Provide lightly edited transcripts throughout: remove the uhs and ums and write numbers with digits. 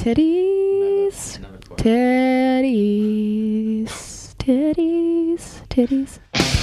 Titties. Titties. Titties. Titties.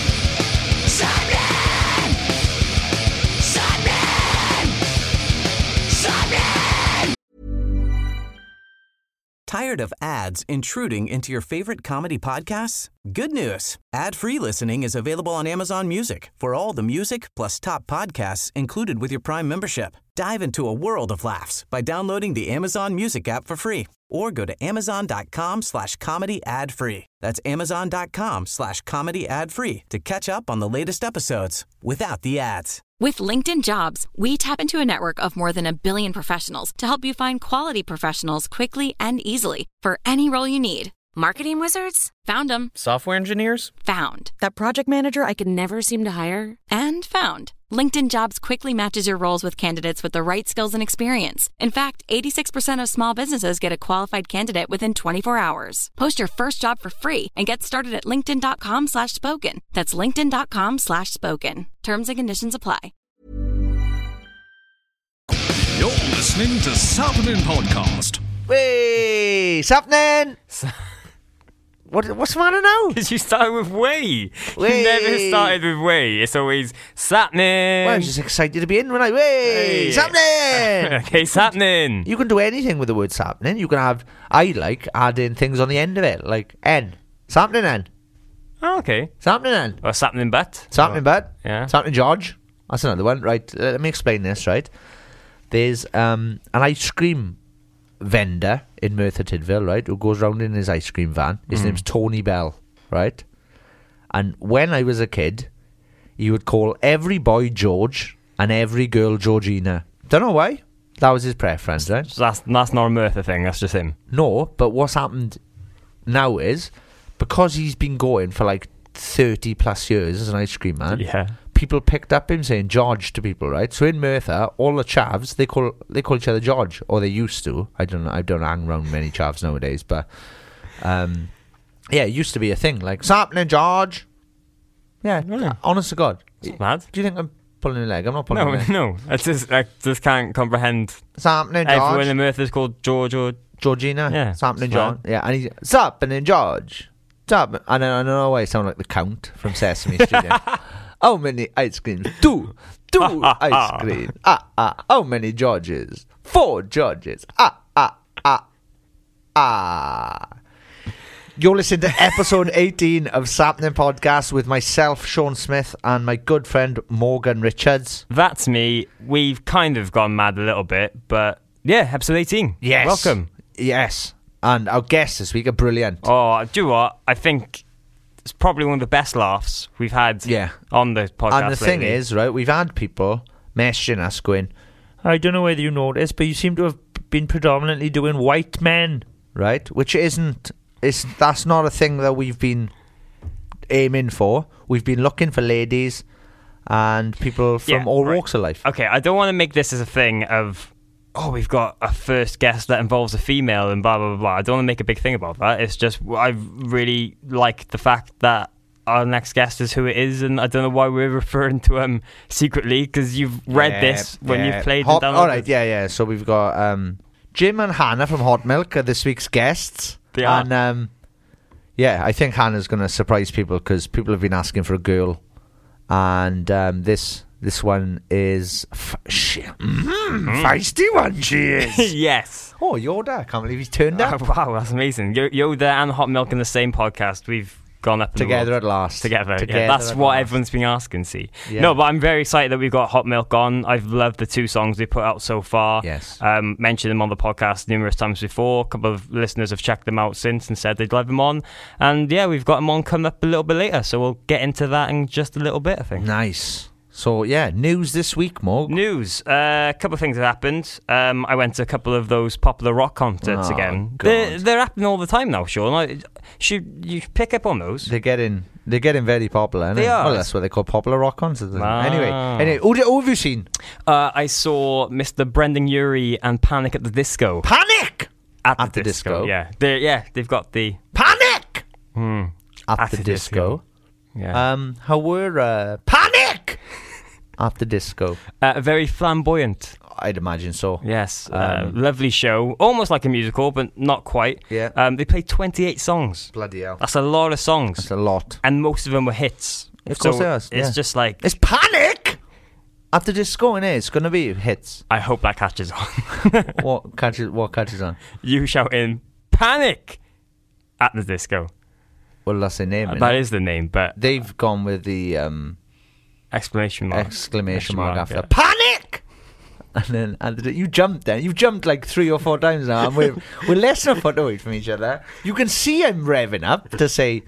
Tired of ads intruding into your favorite comedy podcasts? Good news. Ad-free listening is available on Amazon Music for all the music plus top podcasts included with your Prime membership. Dive into a world of laughs by downloading the Amazon Music app for free or go to amazon.com/comedy ad-free. That's amazon.com/comedy ad-free to catch up on the latest episodes without the ads. With LinkedIn Jobs, we tap into a network of more than 1 billion professionals to help you find quality professionals quickly and easily for any role you need. Marketing wizards? Found them. Software engineers? Found. That project manager I could never seem to hire? And found. LinkedIn Jobs quickly matches your roles with candidates with the right skills and experience. In fact, 86% of small businesses get a qualified candidate within 24 hours. Post your first job for free and get started at linkedin.com/spoken. That's linkedin.com/spoken. Terms and conditions apply. You're listening to Sappenin Podcast. Wait, Sappenin! What's the matter now? Because you started with way. Way. You never started with way. It's always Sappenin. Well, I'm just excited to be in when I Hey. Sappenin! Okay, Sappenin. You can do anything with the word Sappenin. You can have, I like adding things on the end of it, like N. Sappenin N. Oh, okay. Sappenin N. Or Sappenin butt. Sappenin Bud. Yeah. Sappenin George. That's another one. Right, let me explain this, right? There's an ice cream vendor in Merthyr Tydfil, right, who goes round in his ice cream van. His name's Tony Bell, right? And when I was a kid, he would call every boy George and every girl Georgina. Don't know why. That was his preference, right? So that's not a Merthyr thing. That's just him. No, but what's happened now is, because he's been going for like 30 plus years as an ice cream man, Yeah. people picked up him saying George to people, right? So in Merthyr, all the chavs, they call each other George, or they used to. I don't know. I don't hang around many chavs nowadays, but yeah, it used to be a thing. Like, Sappenin George. Yeah, Really? honest to God. It's mad. Do you think I'm pulling your leg? I'm not pulling your No, leg. no. I just can't comprehend. Sappenin Everyone George. in Merthyr's called George or... Georgina. Yeah, Sappenin it's George. Yeah, and he's Sappenin George. Sappenin. I don't know why I sound like the Count from Sesame Street. How many ice creams? Two ice creams. How many Georges? 4 Georges. You're listening to episode 18 of Sappenin Podcast with myself, Sean Smith, and my good friend Morgan Richards. That's me. We've kind of gone mad a little bit, but yeah, episode 18. Yes. Welcome. Yes. And our guests this week are brilliant. Oh, do you know what? I think it's probably one of the best laughs we've had on the podcast. And the thing lately. is, right, we've had people messaging us going, I don't know whether you noticed, but you seem to have been predominantly doing white men, right? Which that's not a thing that we've been aiming for. We've been looking for ladies and people from all walks of life. Okay, I don't want to make this as a thing of, oh, we've got a first guest that involves a female and blah, blah, blah, blah. I don't want to make a big thing about that. It's just, I really like the fact that our next guest is who it is, and I don't know why we're referring to him secretly, because you've read this when you've played and downloaded. All right, yeah. So we've got Jim and Hannah from Hot Milk are this week's guests. They are. And yeah, I think Hannah's going to surprise people because people have been asking for a girl. And this one is feisty one, she is. Yes. Oh, Yoda, I can't believe he's turned up. Wow, that's amazing. Yoda and Hot Milk in the same podcast. We've gone up in Together the at last. Together. Yeah, that's at what last. everyone's been asking, see. Yeah. No, but I'm very excited that we've got Hot Milk on. I've loved the 2 songs they put out so far. Yes. Mentioned them on the podcast numerous times before. A couple of listeners have checked them out since and said they'd love them on. And yeah, we've got them on coming up a little bit later, so we'll get into that in just a little bit, I think. Nice. So yeah, news this week, Morg. News. A couple of things have happened. I went to a couple of those popular rock concerts again. God. They're happening all the time now, Sean. Should you pick up on those? They're getting very popular, aren't They are. Well, that's what they call popular rock concerts. Ah. Anyway, who have you seen? I saw Mr. Brendan Urie and Panic at the Disco. Panic! At the disco. Yeah. They've got the... Panic! At the the disco. Yeah. How were Panic! At the disco. Very flamboyant. I'd imagine so. Yes, lovely show. Almost like a musical, but not quite. Yeah. They played 28 songs. Bloody hell. That's a lot of songs. That's a lot. And most of them were hits. Of course they are, It's yeah. just like... It's Panic! At the disco, innit? It's going to be hits. I hope that catches on. What catches on? You shouting, Panic! At the disco. Well, that's their name, That is the name, but... They've gone with the Exclamation mark after yeah. Panic! And then you jumped then. You've jumped like 3 or 4 times now, and we're less than a foot away from each other. You can see I'm revving up to say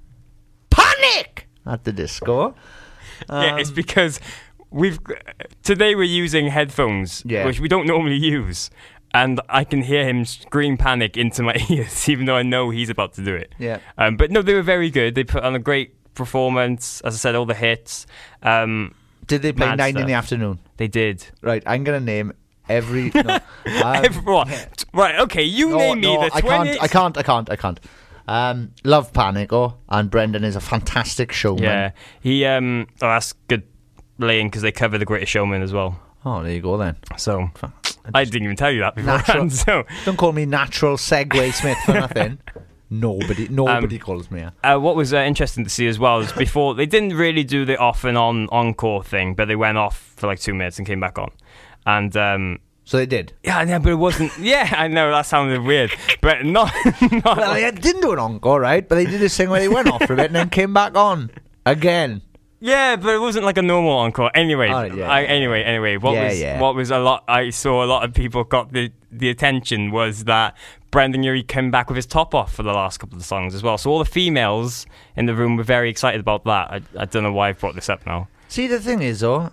Panic at the disco. Yeah, it's because today we're using headphones, Yeah. which we don't normally use, and I can hear him scream Panic into my ears, even though I know he's about to do it. Yeah. But no, they were very good. They put on a great performance. As I said, all the hits. Did they play Mad 9 in stuff. the afternoon? They did. Right, I'm going to name every... No, What? Right, okay, you name me the 20... I can't. Love Panic, and Brendan is a fantastic showman. Yeah. He, that's good laying because they cover The Greatest Showman as well. Oh, there you go then. So, I didn't even tell you that beforehand, so... Don't call me Natural Segway Smith for nothing. Nobody calls me. What was interesting to see as well is before they didn't really do the off and on encore thing, but they went off for like 2 minutes and came back on, and so they did. yeah, but it wasn't. Yeah, I know that sounded weird, but not. Well, they didn't do an encore, right? But they did this thing where they went off for a bit and then came back on again. Yeah, but it wasn't like a normal encore. Anyway, Yeah. What was a lot? I saw a lot of people got the attention was that Brendan Urie came back with his top off for the last couple of songs as well. So all the females in the room were very excited about that. I don't know why I brought this up now. See, the thing is, though,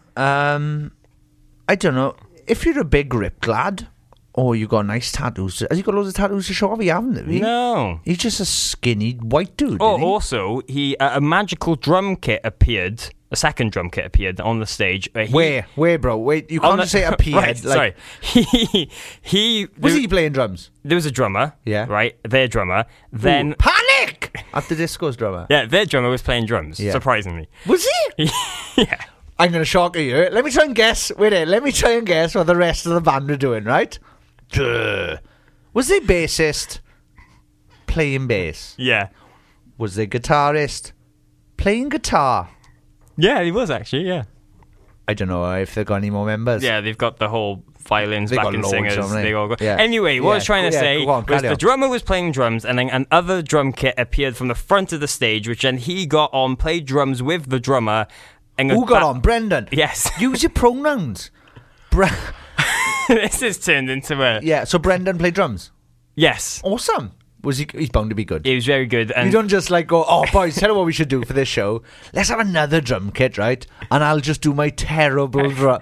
I don't know if you're a big ripped lad. Oh, you got nice tattoos. Has he got loads of tattoos to show off? He haven't, have he? No. He's just a skinny white dude. Oh, isn't he? also, a magical drum kit appeared. A second drum kit appeared on the stage. Where, bro? Wait, you can't just say appeared. Right, like, sorry. Was he playing drums? There was a drummer. Yeah. Right, their drummer. Then... Ooh, Panic! At the disco's drummer. Yeah, their drummer was playing drums, Yeah. surprisingly. Was he? Yeah. I'm going to shock you. Let me try and guess. Wait, let me try and guess what the rest of the band were doing, right? Duh. Was the bassist playing bass? Yeah. Was the guitarist playing guitar? Yeah, he was actually, yeah. I don't know if they've got any more members. Yeah, they've got the whole violins, They got backing loads, singers. haven't they? They all go. Yeah. Anyway, what I was trying to say go on, was carry the on. drummer was playing drums, and then another drum kit appeared from the front of the stage, which then he got on, played drums with the drummer. And Who got on? Brendan? Yes. Use your pronouns. This has turned into a... Yeah, so Brendan played drums. Yes. Awesome. He's bound to be good. It was very good. And You don't just like go, oh boys, tell you what we should do for this show. Let's have another drum kit, right? And I'll just do my terrible drum.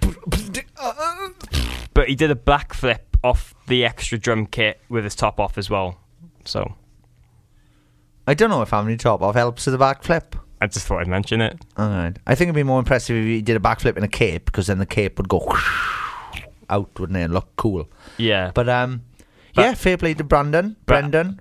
But he did a backflip off the extra drum kit with his top off as well. So I don't know if having your top off helps with the backflip. I just thought I'd mention it. Alright. I think it'd be more impressive if he did a backflip in a cape, because then the cape would go out, wouldn't it? And look cool. Yeah. But yeah, fair play to Brenda. But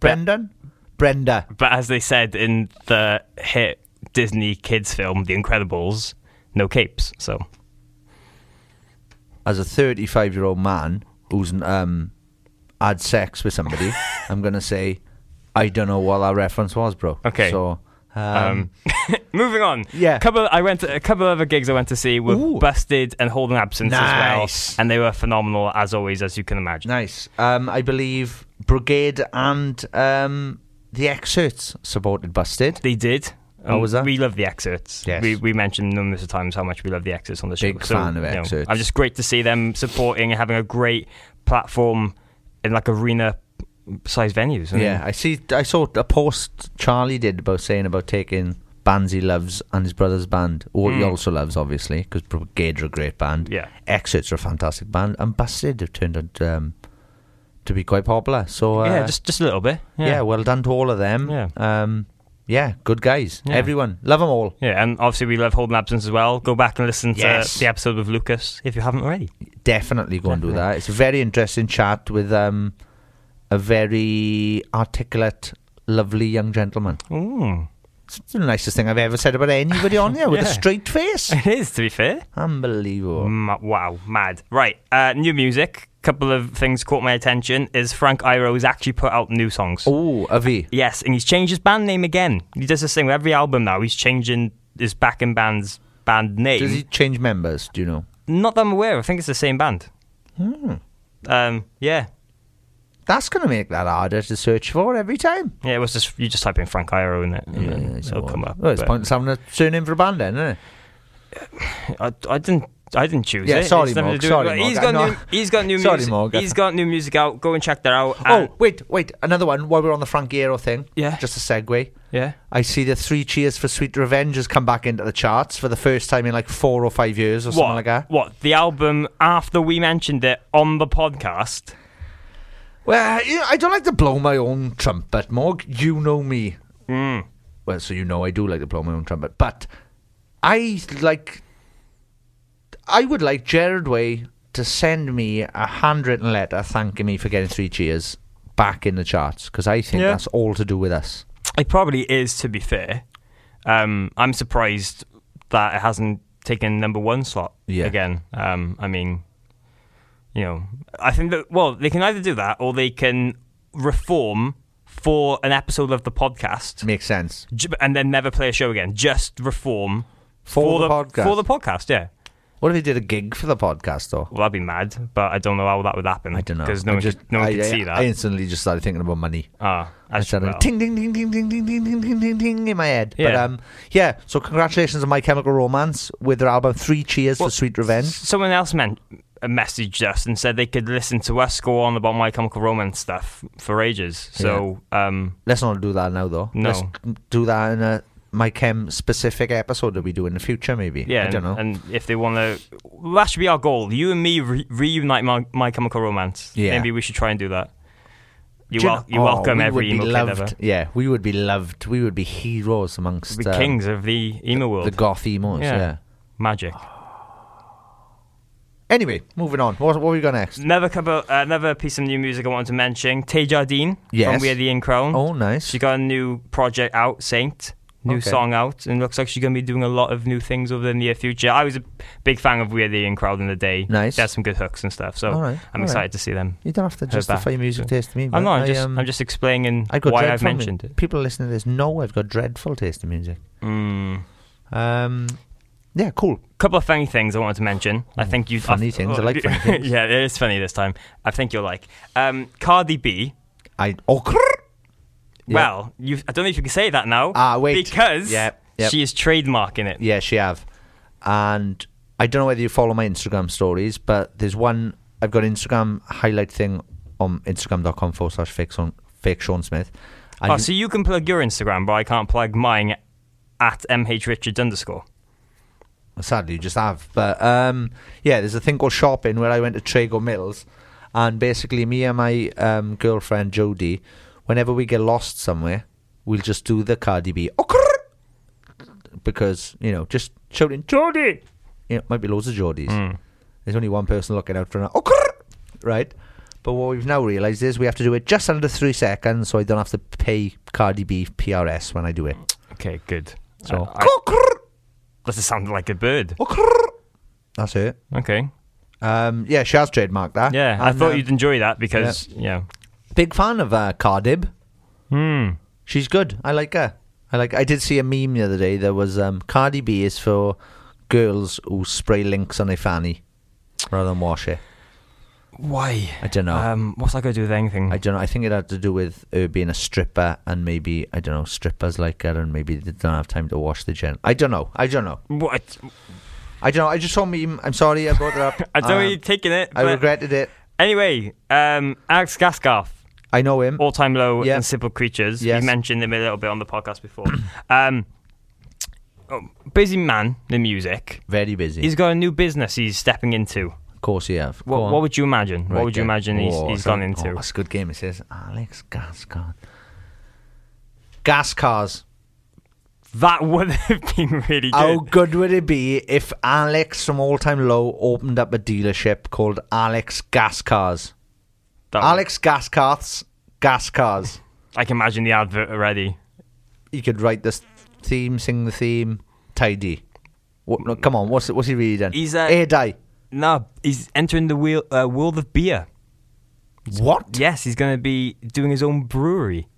as they said in the hit Disney kids film, The Incredibles, no capes. So as a 35-year-old man who's had sex with somebody, I'm gonna say I don't know what that reference was, bro. Okay. So moving on. Yeah. A couple other gigs I went to see were Ooh. Busted and Holding Absence as Nice. well, and they were phenomenal as always, as you can imagine. nice. I believe Brigade and the Excerpts supported Busted. They did. How was that? We love the Excerpts. Yes. We mentioned numerous of times how much we love the Excerpts on the show. Big fan of Excerpts. I'm just great to see them supporting and having a great platform in like arena-sized venues. Yeah, I saw a post Charlie did about taking bands he loves and his brother's band, who he also loves, obviously, because Brigade are a great band. Yeah. Excerpts are a fantastic band, and Busted have turned out to be quite popular. So yeah, just a little bit. yeah, well done to all of them. Yeah. Yeah, good guys. Yeah. Everyone. Love them all. Yeah, and obviously we love Holding Absence as well. Go back and listen Yes. to the episode with Lucas if you haven't already. Definitely go and do that. It's a very interesting chat with a very articulate, lovely young gentleman. Ooh. It's the nicest thing I've ever said about anybody on here with a Yeah. straight face. It is, to be fair. Unbelievable. Wow, mad. Right, new music. Couple of things caught my attention. Is Frank Iroh's actually put out new songs. Oh, have he? Yes, and he's changed his band name again. He does this thing with every album now. He's changing his backing band's band name. Does he change members? Do you know? Not that I'm aware. I think it's the same band. Yeah. That's going to make that harder to search for every time. Yeah, it was just, you just type in Frank Iroh in it, and then it'll come up. Well, it's But pointless having a surname for a band then, isn't it? I didn't choose Yeah, it. sorry, It's nothing Morg, to do sorry, with- Morg. He's got new Sorry, music. Morg. He's got new music out. Go and check that out. Oh, wait. Another one while we're on the Frank Iroh thing. Yeah. Just a segue. Yeah. I see the 3 Cheers for Sweet Revenge has come back into the charts for the first time in like 4 or 5 years or something like that. What? The album after we mentioned it on the podcast? Well, I don't like to blow my own trumpet, Morg. You know me. Well, so you know I do like to blow my own trumpet. But I would like Gerard Way to send me a handwritten letter thanking me for getting 3 Cheers back in the charts, because I think that's all to do with us. It probably is, to be fair. I'm surprised that it hasn't taken number 1 slot again. I mean, you know, I think that, well, they can either do that or they can reform for an episode of the podcast. Makes sense. And then never play a show again. Just reform For the podcast. For the podcast, yeah. What if he did a gig for the podcast, though? Well, that'd be mad, but I don't know how that would happen. I don't know. Because no one could see that. I instantly just started thinking about money. I I started well. ting, ding, ding, ding, ding, ding, ding, ding, ding, ding, ding in my head. Yeah. But so congratulations on My Chemical Romance with their album 3 Cheers for Sweet Revenge. Someone else messaged us and said they could listen to us go on about My Chemical Romance stuff for ages. So, Let's not do that now, though. No. Let's do that in a My Chem specific episode that we do in the future, maybe. yeah, I don't know. And if they want to, that should be our goal. You and me reunite My Chemical Romance. Yeah. Maybe we should try and do that. You Do you know- welcome we every would be emo kid loved. ever. Yeah, we would be loved. We would be heroes amongst We'd be kings of the emo world. the goth emos. Yeah. Magic. Anyway, moving on. What we got next? Another piece of new music I wanted to mention. Tay Jardine Yes. from We Are the In Crown. Oh, nice. She got a new project out, Saint. New Okay. song out, and looks like she's going to be doing a lot of new things over the near future. I was a big fan of We Are the In Crowd in the day. Nice. They had some good hooks and stuff, so All right, I'm all excited right. to see them. You don't have to Her justify back. music taste to me. I'm but not. I'm just explaining I got why I've dreadful mentioned it. People listening to this know I've got dreadful taste in music. Yeah, cool. Couple of funny things I wanted to mention. I think you Funny things. I like funny things. Yeah, it is funny this time. I think you'll like. Cardi B. Well, I don't know if you can say that now. Wait. Because Yep. she is trademarking it. Yeah, she have. And I don't know whether you follow my Instagram stories, but there's one, I've got an Instagram highlight thing on Instagram.com/fake Sean Smith. And So you can plug your Instagram, but I can't plug mine at mhrichards_. sadly, you just have. But there's a thing called shopping where I went to Trago Mills, and basically me and my girlfriend Jodie, whenever we get lost somewhere, we'll just do the Cardi B. Because, just shouting, Jodie! Might be loads of Jodies. There's only one person looking out for an right? But what we've now realised is we have to do it just under 3 seconds, so I don't have to pay Cardi B PRS when I do it. Okay, good. So, Does it sound like a bird? that's it. Okay. She has trademarked that. Yeah, I And, thought you'd enjoy that because, big fan of Cardib. She's good. I like her. I did see a meme the other day. There was Cardi B is for girls who spray Lynx on their fanny rather than wash it. Why? I don't know. What's that got to do with anything? I don't know. I think it had to do with her being a stripper, and maybe, I don't know, strippers like her, and maybe they don't have time to wash the gen. I don't know. What? I don't know. I just saw a meme. I'm sorry I brought it up. I don't know you're taking it. I but regretted it. Anyway, Alex Gaskarth, I know him. All Time Low Yeah. and Simple Creatures. Yes. You mentioned him a little bit on the podcast before. Busy man in music. Very busy. He's got a new business he's stepping into. Of course you have. What would you imagine? Right, What would you yeah. imagine he's gone into? Oh, that's a good game. It says Alex Gascard. Gas cars. That would have been really good. How good would it be if Alex from All Time Low opened up a dealership called Alex Gas Cars? Alex Gaskarth's Gas Cars. I can imagine the advert already. You could write this theme, sing the theme, tidy. What, no, come on, what's he reading? He's die. No, he's entering the world of beer. What? Yes, he's going to be doing his own brewery.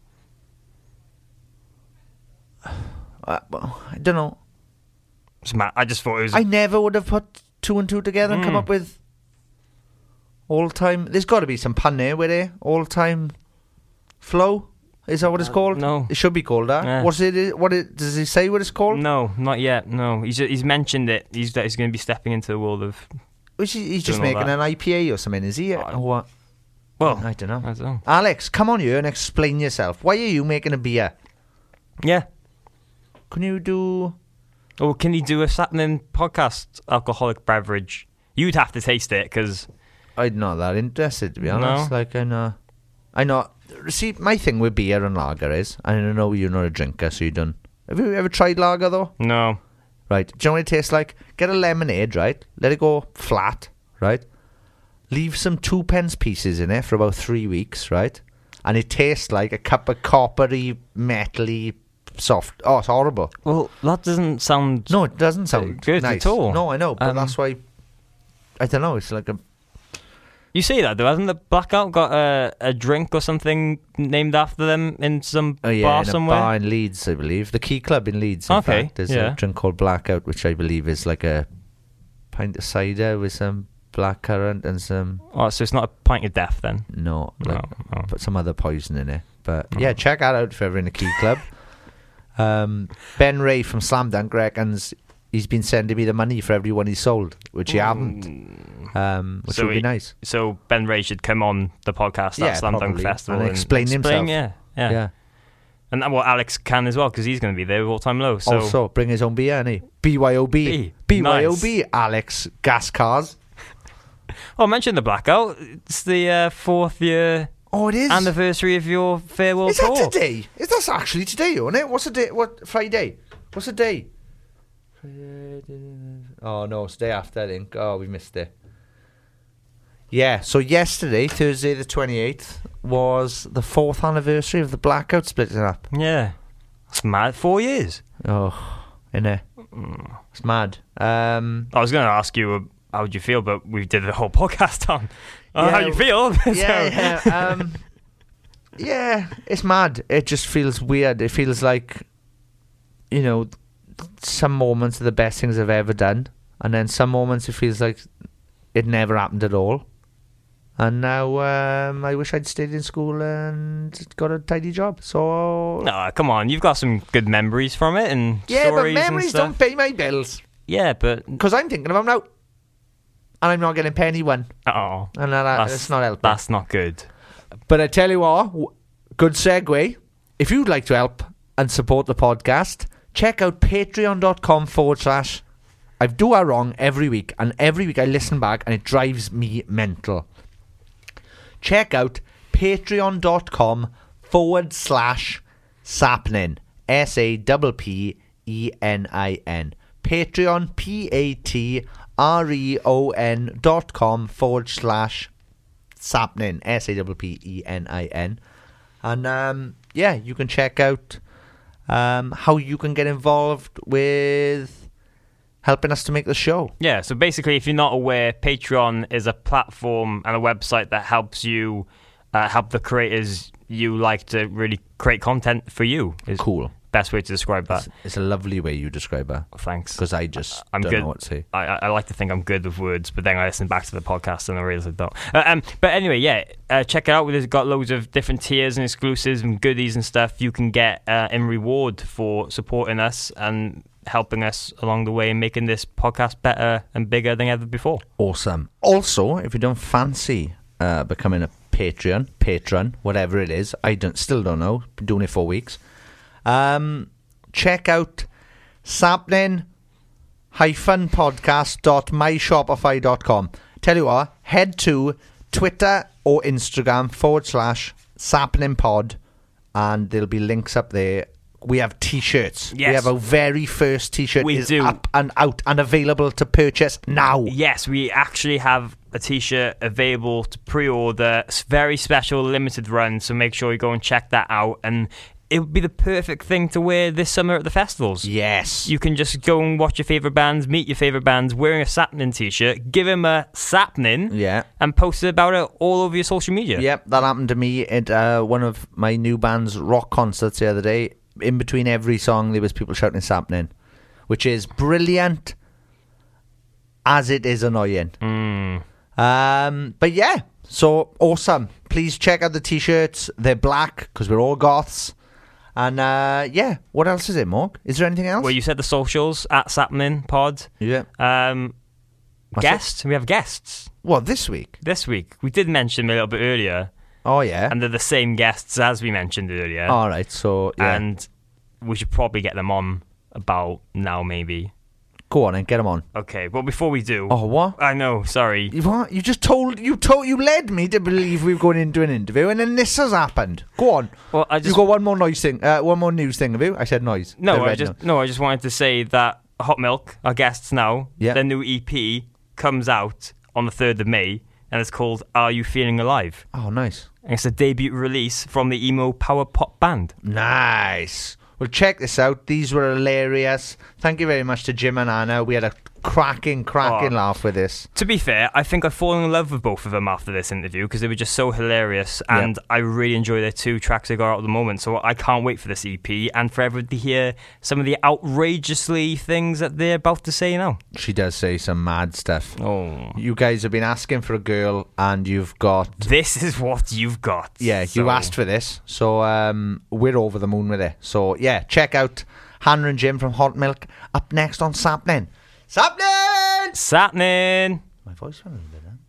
I don't know. It's mad. I just thought it was... I never would have put 2 and 2 together and come up with all-time... There's got to be some pun there, with it. All-time flow? Is that what it's called? No. It should be called that. Yeah. Does he say what it's called? No, not yet. No, he's mentioned it. He's going to be stepping into the world of... He's just doing all making that. an IPA or something, is he? Or what? Well, I don't know. I don't know. Alex, come on here and explain yourself. Why are you making a beer? Yeah. Can you do... Or can he do a Sapnin podcast alcoholic beverage? You'd have to taste it, because... I'm not that interested, to be honest. No? Like, I know... See, my thing with beer and lager is, I know you're not a drinker, so you don't... Have you ever tried lager, though? No. Right. Do you know what it tastes like? Get a lemonade, right? Let it go flat, right? Leave some 2p pieces in it for about 3 weeks, right? And it tastes like a cup of coppery, metally, soft. Oh, it's horrible. Well, that doesn't sound... No, it doesn't sound good nice at all. No, I know, but that's why... I don't know, it's like a... You say that, though. Hasn't the Blackout got a drink or something named after them in some bar in somewhere? a bar in Leeds, I believe. The Key Club in Leeds, in Okay, fact. There's yeah. a drink called Blackout, which I believe is like a pint of cider with some blackcurrant and some... Oh, so it's not a pint of death, then? No, like No. put some other poison in it. But yeah, check that out if you're ever in a Key Club. Ben Ray from Slam Dunk reckons he's been sending me the money for every one he's sold, which he haven't. Which So would be nice. So Ben Ray should come on the podcast at Slam Dunk probably, Festival and explain himself. Yeah. And well, Alex can as well, because he's going to be there with All Time Low. So Also, bring his own beer, innit? BYOB. BYOB, Nice. Alex Gas Cars. Oh, mention the Blackout. It's the 4th year Oh, it is. anniversary of your farewell Is tour. that today? That's actually today, isn't it? What's the day? What Friday? What's the day? Oh no, it's the day after, I think. Oh, we missed it. Yeah, so yesterday, Thursday the 28th, was the 4th anniversary of the Blackout splitting up. Yeah. That's mad. 4 years. Oh, innit? It's mad. I was going to ask you how would you feel, but we did the whole podcast on Yeah, how you feel. Yeah. Yeah, it's mad. It just feels weird. It feels like, you know, some moments are the best things I've ever done, and then some moments it feels like it never happened at all. And now I wish I'd stayed in school and got a tidy job. So No, come on. You've got some good memories from it and yeah, stories but memories and stuff. don't pay my bills Yeah, but... because I'm thinking of them now, and I'm not getting penny one, Oh, and that's not helping. That's not good. But I tell you what, good segue. If you'd like to help and support the podcast, check out patreon.com/ I do it wrong every week, and every week I listen back and it drives me mental. Check out patreon.com/ Sapnin. SAPPENIN. Patreon, patreon.com/ Sapnin. SAPPENIN. And yeah, you can check out how you can get involved with helping us to make the show. Yeah, so basically, if you're not aware, Patreon is a platform and a website that helps you help the creators you like to really create content for you. Is Cool. Best way to describe that. It's a lovely way you describe her. Thanks. Because I just I'm don't good. know what to say. I like to think I'm good with words, but then I listen back to the podcast and I realise I don't. But anyway, yeah, check it out. We've got loads of different tiers and exclusives and goodies and stuff you can get in reward for supporting us and helping us along the way and making this podcast better and bigger than ever before. Awesome. Also, if you don't fancy becoming a patron, whatever it is, still don't know. Been doing it for weeks. Check out sapnin-podcast.myshopify.com. Tell you what, head to Twitter or Instagram /sapninpod and there'll be links up there. We have t-shirts. Yes. We have our very first t-shirt We is do. up and out and available to purchase now. Yes, we actually have a t-shirt available to pre-order. It's very special limited run, so make sure you go and check that out. And it would be the perfect thing to wear this summer at the festivals. Yes. You can just go and watch your favourite bands, meet your favourite bands, wearing a Sapnin t-shirt, give them a Sapnin, Yeah. and post about it all over your social media. Yep, that happened to me at one of my new band's rock concerts the other day. In between every song, there was people shouting Sapnin, which is brilliant as it is annoying. But yeah, so awesome. Please check out the t-shirts. They're black because we're all goths. And yeah, what else is it, Morg? Is there anything else? Well, you said the socials at Sapnin Pod. Yeah. Guests? We have guests What, this week? this week. We did mention them a little bit earlier, Oh, yeah. and they're the same guests as we mentioned earlier. All right, so yeah. And we should probably get them on about now, maybe. Go on and get them on. Okay, but before we do... Oh, what? I know, sorry. What? You led me to believe we were going into an interview, and then this has happened. Go on. Well, I You just... got one more news thing, have you? I said noise. No, Said I red just noise. I just wanted to say that Hot Milk, our guests now, Yeah. their new EP comes out on the 3rd of May, and it's called Are You Feeling Alive? Oh, nice. And it's a debut release from the emo power pop band. Nice. Well, check this out. These were hilarious. Thank you very much to Jim and Anna. We had a cracking laugh with this. To be fair, I think I've fallen in love with both of them after this interview because they were just so hilarious, and I really enjoy their 2 tracks they got out at the moment. So I can't wait for this EP and for everyone to hear some of the outrageously things that they're about to say now. She does say some mad stuff. Oh, You guys have been asking for a girl, and you've got... this is what you've got. Yeah, So- you asked for this. So we're over the moon with it. So yeah, check out Hannah and Jim from Hot Milk. Up next on Sapnin. Sapnin! Sapnin. My voice went a little bit then.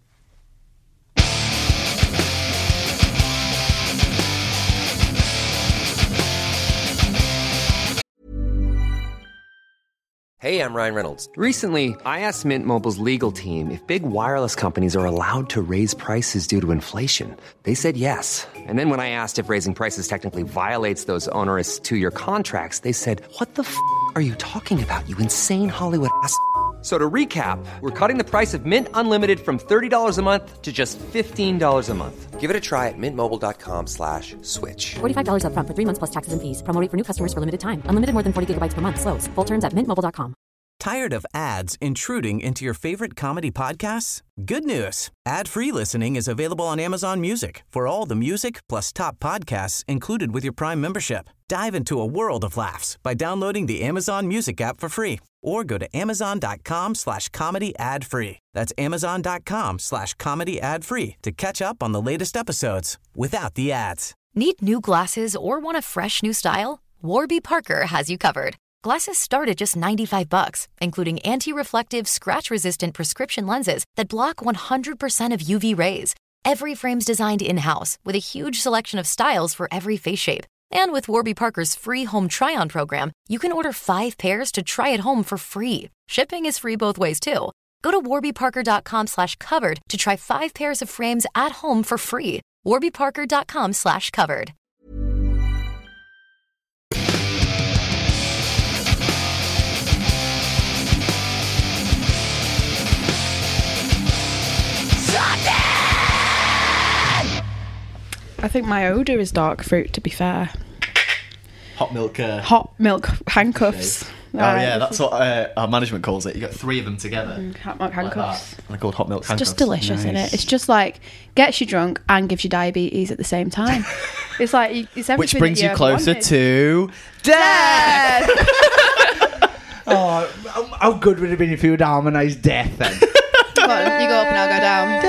Hey, I'm Ryan Reynolds. Recently, I asked Mint Mobile's legal team if big wireless companies are allowed to raise prices due to inflation. They said yes. And then when I asked if raising prices technically violates those onerous 2-year contracts, they said, "What the f*** are you talking about, you insane Hollywood ass?" So to recap, we're cutting the price of Mint Unlimited from $30 a month to just $15 a month. Give it a try at mintmobile.com/switch. $45 up front for 3 months plus taxes and fees. Promo rate for new customers for limited time. Unlimited more than 40 gigabytes per month. Slows full terms at mintmobile.com. Tired of ads intruding into your favorite comedy podcasts? Good news. Ad-free listening is available on Amazon Music for all the music plus top podcasts included with your Prime membership. Dive into a world of laughs by downloading the Amazon Music app for free or go to amazon.com/comedy ad-free. That's amazon.com/comedy ad-free to catch up on the latest episodes without the ads. Need new glasses or want a fresh new style? Warby Parker has you covered. Glasses start at just $95, including anti-reflective, scratch-resistant prescription lenses that block 100% of UV rays. Every frame's designed in-house with a huge selection of styles for every face shape. And with Warby Parker's free home try-on program, you can order 5 pairs to try at home for free. Shipping is free both ways, too. Go to warbyparker.com/covered to try 5 pairs of frames at home for free. warbyparker.com/covered. I think my odour is dark fruit, to be fair. Hot milk. Hot milk handcuffs. Oh yeah, that's what our management calls it. You got 3 of them together. Hot milk handcuffs. And they're called hot milk It's handcuffs. just delicious, isn't it? It's just like gets you drunk and gives you diabetes at the same time. It's like it's everything. Which brings that you ever closer wanted. to death. Oh, how good would it have been if you would harmonise death then? Come on, you go up and I'll go down.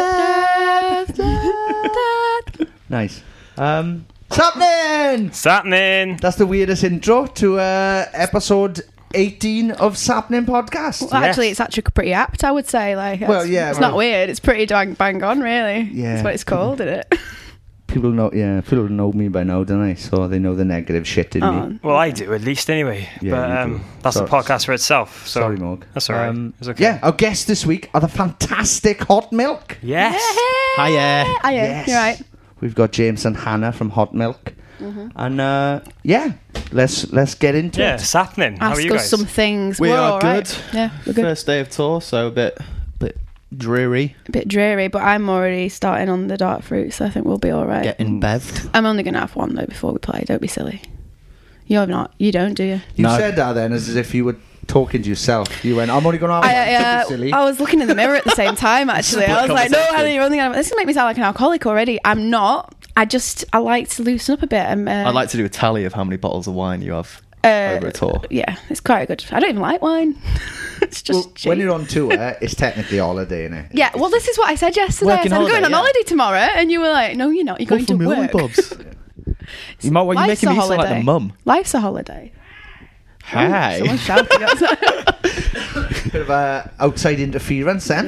Death. Nice. Sapnin! Sapnin. That's the weirdest intro to episode 18 of Sapnin Podcast. Well, actually, it's actually pretty apt, I would say. Like, Well, yeah, it's well- not weird. It's pretty bang on, really. Yeah. That's what it's called, isn't it? People know me by now, don't they? So they know the negative shit in me. Well, I do, at least, anyway. Yeah, you do. That's the podcast for itself. So Sorry, Morg. That's all right. It's okay. Yeah, our guests this week are the fantastic Hot Milk. Yes. Hiya. Hiya. Yes. You're right. We've got James and Hannah from Hot Milk. And yeah, let's get into Yeah, it. Sapnin. How are Ask you us guys? some things. We We're are all right. good. Yeah, we're good. First day of tour, so a bit dreary. A bit dreary, but I'm already starting on the dark fruit, so I think we'll be all right. Getting bevved. I'm only going to have one, though, before we play. Don't be silly. You're not. You don't, do you? You said that then as if you were talking to yourself. You went, I'm only going to have one. Silly. I was looking in the mirror at the same time, actually. I was like, no, Helen, you're only going to... This is going to make me sound like an alcoholic already. I'm not. I like to loosen up a bit. I'd like to do a tally of how many bottles of wine you have over a tour. Yeah, it's quite good. I don't even like wine. It's just when you're on tour, it's technically a holiday, innit? Yeah, well, this is what I said yesterday. I said, I'm going on holiday tomorrow, and you were like, no, you're not. You're going to work. You're making me sound like the mum. Life's a holiday. Hey. Someone's shouting outside. Bit of outside interference then.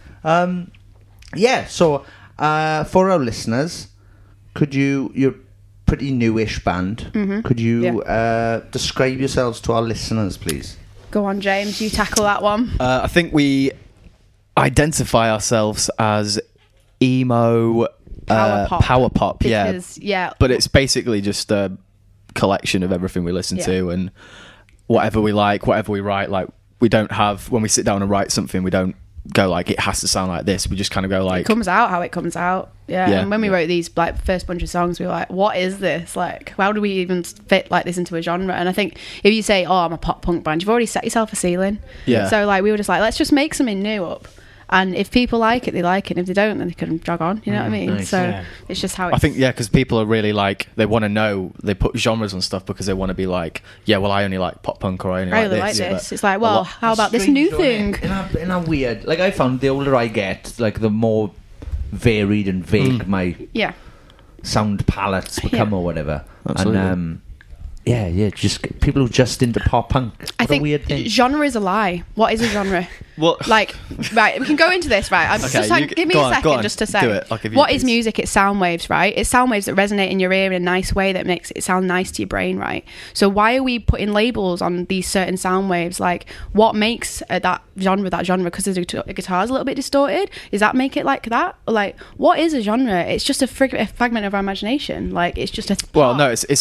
Yeah. So for our listeners, you're a pretty newish band. Mm-hmm. Could you describe yourselves to our listeners, please? Go on, James. You tackle that one. I think we identify ourselves as emo power pop. Because, But it's basically just a collection of everything we listen to and whatever we like, whatever we write. Like, we don't have, when we sit down and write something, we don't go like, it has to sound like this. We just kind of go like, it comes out how it comes out. And when we wrote these like first bunch of songs, we were like, what is this? Like, how do we even fit like this into a genre? And I think if you say, oh, I'm a pop punk band, you've already set yourself a ceiling. So like, we were just like, let's just make something new up. And if people like it, they like it. And if they don't, then they can jog on. You know what I mean? Nice. So it's just how it's... I think, because people are really like, they want to know, they put genres on stuff because they want to be like, yeah, well, I only like pop punk or I only like this. It's like, well, how about this new thing? In a weird... Like, I found the older I get, like, the more varied and vague my sound palettes become or whatever. Absolutely. And, just people who are just into pop punk. I think a weird thing. Genre is a lie. What is a genre? Well, like, right, we can go into this, right? Give me a second just to say. Do it. I'll give you what is music? It's sound waves, right? It's sound waves that resonate in your ear in a nice way that makes it sound nice to your brain, right? So why are we putting labels on these certain sound waves? Like, what makes that genre? Because the guitar's a little bit distorted. Does that make it like that? Or like, what is a genre? It's just a fragment of our imagination. Like, it's just a... Well, no, it's a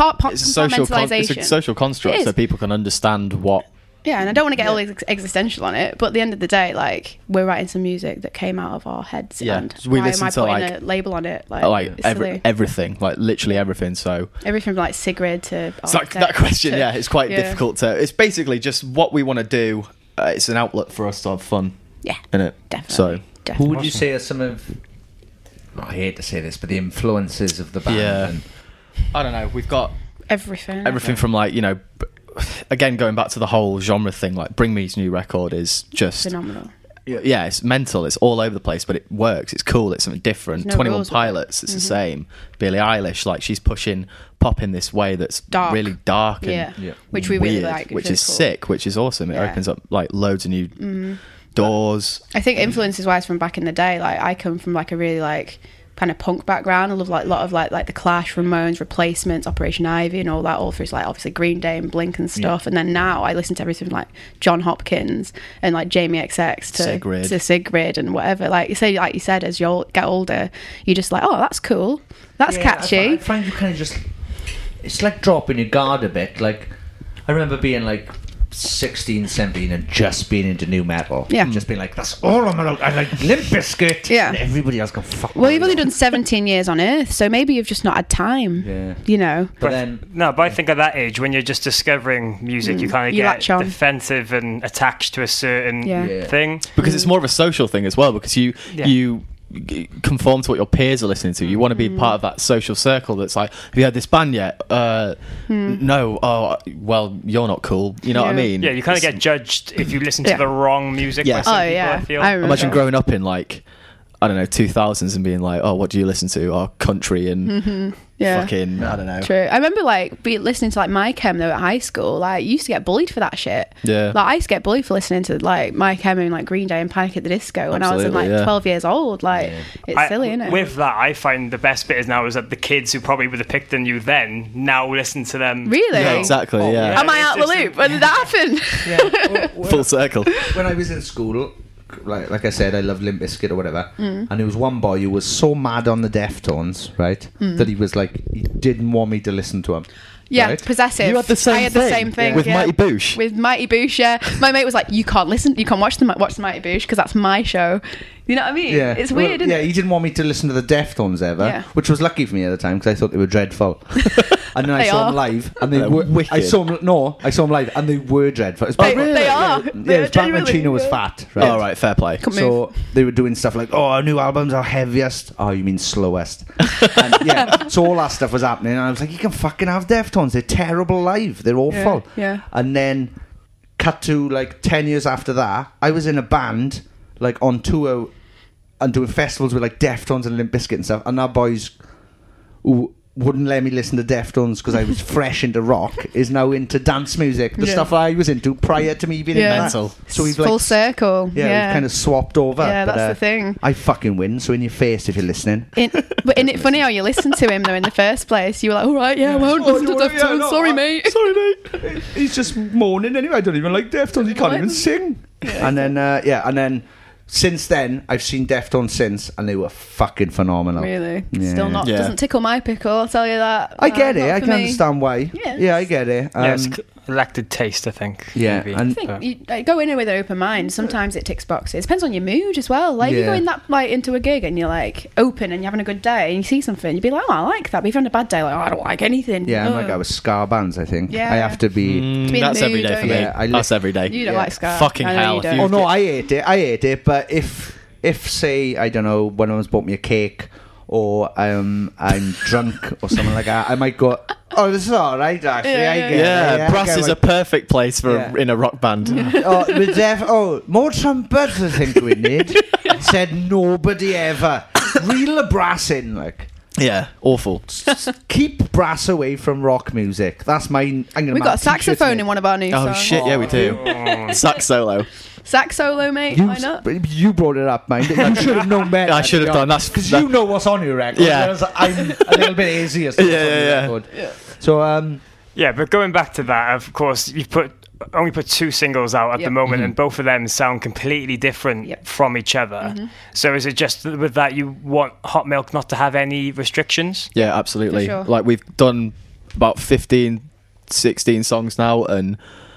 social construct so people can understand what... Yeah, and I don't want to get all existential on it, but at the end of the day, like, we're writing some music that came out of our heads, and we why am I putting like, a label on it? Like everything, like literally everything. So everything from like Sigrid to... It's like that question, it's quite difficult to... It's basically just what we want to do. It's an outlet for us to have fun. Yeah, innit? Definitely. So, who would you say are some of... I hate to say this, but the influences of the band? Yeah. And I don't know. We've got... Everything from like, you know... Again, going back to the whole genre thing, like Bring Me's new record is just phenomenal. Yeah, it's mental. It's all over the place, but it works. It's cool. It's something different. 21 Pilots, it's the same. Billie Eilish, like, she's pushing pop in this way that's really dark and which we weird, really like, which is sick, which is awesome. It opens up like loads of new doors. I think influences wise from back in the day, like, I come from like a really like kind of punk background. I love like a lot of like the Clash, Ramones, Replacements, Operation Ivy and all that, all through like obviously Green Day and Blink and stuff. And then now I listen to everything from like John Hopkins and like Jamie XX to Sigrid and whatever. Like you said, as you get older, you're just like, oh, that's cool, that's catchy. I find you kind of just... It's like dropping your guard a bit. Like, I remember being like 16, 17 and just being into new metal. Just being like, that's all I'm allowed. I like Limp Bizkit. Yeah. And everybody else can fuck. Well, you've only done 17 years on Earth, so maybe you've just not had time. Yeah. You know. But I think at that age, when you're just discovering music, you kind of get defensive and attached to a certain thing. Because it's more of a social thing as well, because you conform to what your peers are listening to. You want to be part of that social circle that's like, have you heard this band yet? No. Oh, well, you're not cool. You know what I mean? Yeah, you kind of get judged if you listen to the wrong music. Yeah. I feel. Imagine growing up in like, I don't know, 2000s and being like, oh, what do you listen to? Oh, country and fucking, I don't know. True. I remember like listening to like My Chem though at high school. Like, you used to get bullied for that shit. Yeah. Like, I used to get bullied for listening to like My Chem and like Green Day and Panic at the Disco when I was like 12 years old. Like, it's silly, isn't it? With that, I find the best bit is now is that the kids who probably would have picked on you then now listen to them. Really? Yeah, exactly. Am I out the loop? When did that happen? Full circle. When I was in school, like I said, I loved Limp Bizkit or whatever, and there was one boy who was so mad on the Deftones, right, that he was like, he didn't want me to listen to him. Yeah, right? possessive. You had the same I had the same thing with Mighty Boosh. With Mighty Boosh, yeah. My mate was like, you can't watch the Mighty Boosh because that's my show. You know what I mean? Yeah. It's weird, isn't it? Yeah, he didn't want me to listen to the Deftones ever, which was lucky for me at the time because I thought they were dreadful. And then I They saw are. them live, and they They're were. wicked. I saw them live, and they were dreadful. It's They, back- they are. Yeah, They're it's back when genuinely Chino was good. fat. Right? All right, fair play. So they were doing stuff like, our new albums are heaviest. Oh, you mean slowest? And yeah, so all that stuff was happening, and I was like, you can fucking have Deftones. They're terrible live. They're awful. Yeah. And then, cut to like 10 years after that, I was in a band like on tour and doing festivals with like Deftones and Limp Bizkit and stuff, and our boys who wouldn't let me listen to Deftones because I was fresh into rock is now into dance music, the stuff I was into prior to me being in that. Mental. So we've Full like circle. yeah, we've kind of swapped over. Yeah, but, that's the thing. I fucking win, so in your face if you're listening. But isn't it funny how you listened to him though in the first place? You were like, all right, yeah, I won't listen to Deftones. Sorry, mate. Sorry, mate. He's just moaning anyway. I don't even like Deftones. He can't even sing. And then since then, I've seen Deftones since, and they were fucking phenomenal. Really? Yeah. Still not. Yeah. Doesn't tickle my pickle, I'll tell you that. I get it. Not I for can me. understand why. Yeah. I get it. Yeah, it's elected taste, I think. Yeah, maybe. and- I think you like, go in with an open mind. Sometimes it ticks boxes. Depends on your mood as well. Like you go Yeah. in that like into a gig and you're like open and you're having a good day and you see something, you'd be like, oh, I like that. But if you're having a bad day, like, oh, I don't like anything. Yeah, I'm like Ugh. I was ska bands. I think. Yeah. I have to be. To be in the That's every mood, day for don't me. you? Yeah, I That's every day. You don't Yeah. like ska. Fucking I know hell, you if don't. you- Oh no, I ate it. But if say I don't know, one of them's bought me a cake or I'm drunk or something like that, I might go, oh, this is all right actually. Yeah, I yeah, get it. Yeah, brass I is get a perfect place for Yeah. in a rock band. more trumpets I think we need. Said nobody ever. Reel the brass in, like. Yeah, awful. Keep brass away from rock music. That's mine. We've got a saxophone in one of our new Oh songs. shit, yeah, we do. Sax solo. Sax solo, mate. You, Why not? you brought it up, mate. You should have known better. I should have done. That's because you know what's on your record. Yeah. Whereas I'm a little bit hazy as to what's on your Yeah. record. So Yeah, but going back to that, of course, you've only put 2 singles out at the moment, and both of them sound completely different from each other. So is it just with that you want Hot Milk not to have any restrictions? Yeah, absolutely. For sure. Like we've done about 15, 16 songs now, and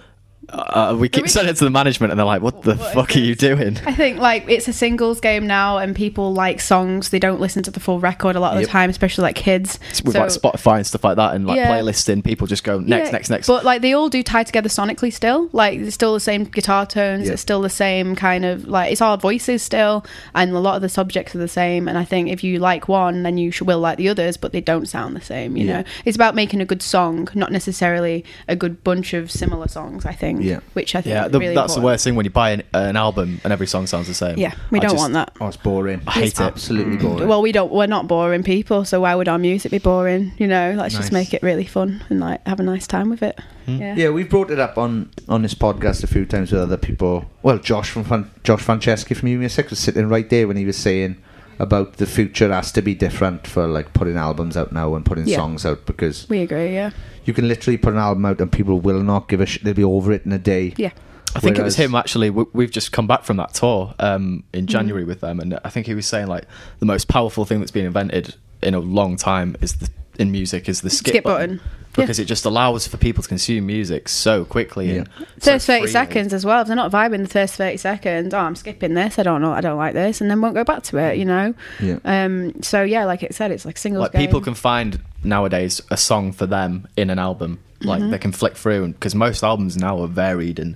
we keep sending it to the management, and they're like, "What the fuck are you doing?" I think like it's a singles game now, and people like songs. They don't listen to the full record a lot of the time, especially like kids. With like Spotify and stuff like that, and like Yeah. playlisting, people just go next. But like they all do tie together sonically still. Like it's still the same guitar tones. It's still the same kind of like it's all voices still, and a lot of the subjects are the same. And I think if you like one, then you will like the others, but they don't sound the same. You know, it's about making a good song, not necessarily a good bunch of similar songs. I think. Yeah. Which I think. Yeah, is really that's the important. worst thing when you buy an album and every song sounds the same. Yeah, we I don't just- want that. it's boring. I hate It's it. absolutely boring. Well, we're not boring people, so why would our music be boring? You know, let's just Nice. make it really fun and like have a nice time with it. Yeah, we've brought it up on this podcast a few times with other people. Well, Josh Franceschi from U-Music was sitting right there when he was saying about the future has to be different for like putting albums out now and putting songs out, because We agree, yeah. you can literally put an album out and people will not give a shit. They'll be over it in a day. Yeah. I think it was Whereas- him actually. We've just come back from that tour in January with them, and I think he was saying like the most powerful thing that's been invented in a long time in music is the skip button. Because it just allows for people to consume music so quickly. And so First 30 freely. seconds as well. If they're not vibing the first 30 seconds, I'm skipping this, I don't like this, and then won't go back to it, you know? Yeah. So yeah, like it said, it's like singles Like game. people can find nowadays a song for them in an album. Like they can flick through, because most albums now are varied and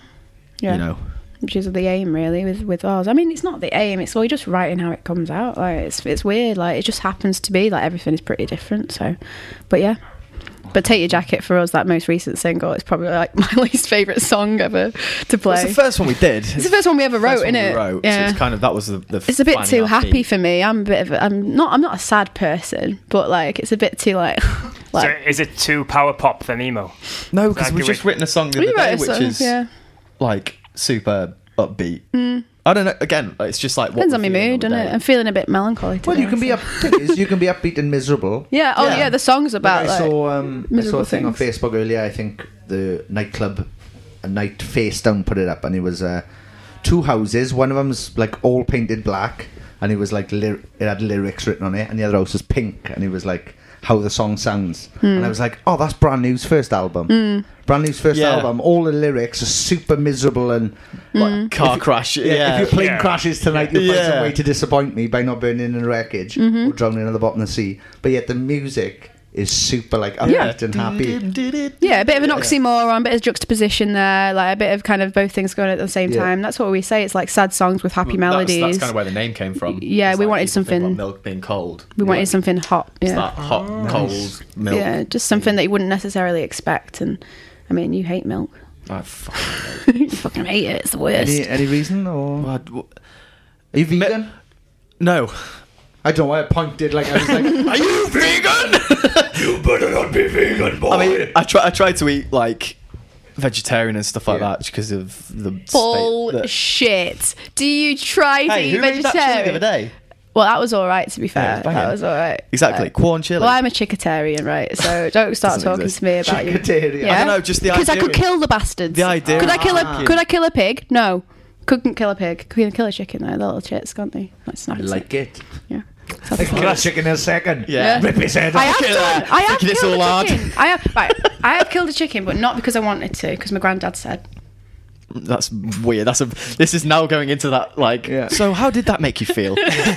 Yeah. you know. Which is the aim really with ours. I mean, it's not the aim, it's all just writing how it comes out. Like it's weird, like it just happens to be like everything is pretty different, so but yeah. But Take Your Jacket for us, that most recent single, is probably like my least favourite song ever to play. It's the first one we did. It's the first one we ever wrote, isn't it? So Yeah. it's kind of that was the It's a bit finding too our happy feet. for me. I'm not a sad person, but like it's a bit too like So is it too power pop than emo? No, because Like, we've just written a song the We other wrote day, a which song, is yeah. like super upbeat. I don't know. Again, it's just like what Depends we're on my feeling mood, on doesn't the it? day. I'm feeling a bit melancholy today. Well, you can be you can be upbeat and miserable. Yeah. Oh, Yeah. yeah. The song's about I like saw a miserable thing on things. Facebook earlier. I think the nightclub, a night face down, put it up, and it was 2 houses. One of them's like all painted black, and it was like it had lyrics written on it, and the other house was pink, and it was like how the song sounds. And I was like, oh, that's Brand New's first album. Brand New's first Yeah. album. All the lyrics are super miserable and Like car crash. if your plane Yeah. crashes tonight, you'll find some Yeah. way to disappoint me by not burning in the wreckage or drowning at the bottom of the sea. But yet the music is super like upbeat and happy. Yeah, a bit of an oxymoron, a bit of juxtaposition there, like a bit of kind of both things going on at the same time. That's what we say. It's like sad songs with happy melodies. That's kind of where the name came from. Yeah, we wanted something. Milk being cold. We wanted something hot. It's Yeah, that hot, cold milk. yeah, just something that you wouldn't necessarily expect. And I mean, you hate milk. I fucking You fucking hate it. It's the worst. Any reason, or are you vegan? No. I don't know why I pointed like I was like, are you vegan? You better not be vegan, boy. I mean, I tried to eat like vegetarian and stuff like that because of the Bullshit. Do you try to eat who made that chili vegetarian? the other day? Well, that was all right, to be Yeah, fair. it was banging. That was all right. Exactly, corn chili. Well, I'm a chickatarian, right? So don't start Doesn't talking exist. to me about you. Chickatarian. Yeah? I don't know, just the idea. Because I could kill the bastards. The idea Could I of kill a chicken. Could I kill a pig? No. Couldn't kill a pig. Could kill a chicken though. They're little chits, can't they? That's I not like it. Yeah. I kill a chicken in a second. Yeah. Rip his head I off. have Thinking it's killed all a hard. chicken. I have killed a chicken, but not because I wanted to. Because my granddad said. That's weird. This is now going into that like. Yeah. So how did that make you feel?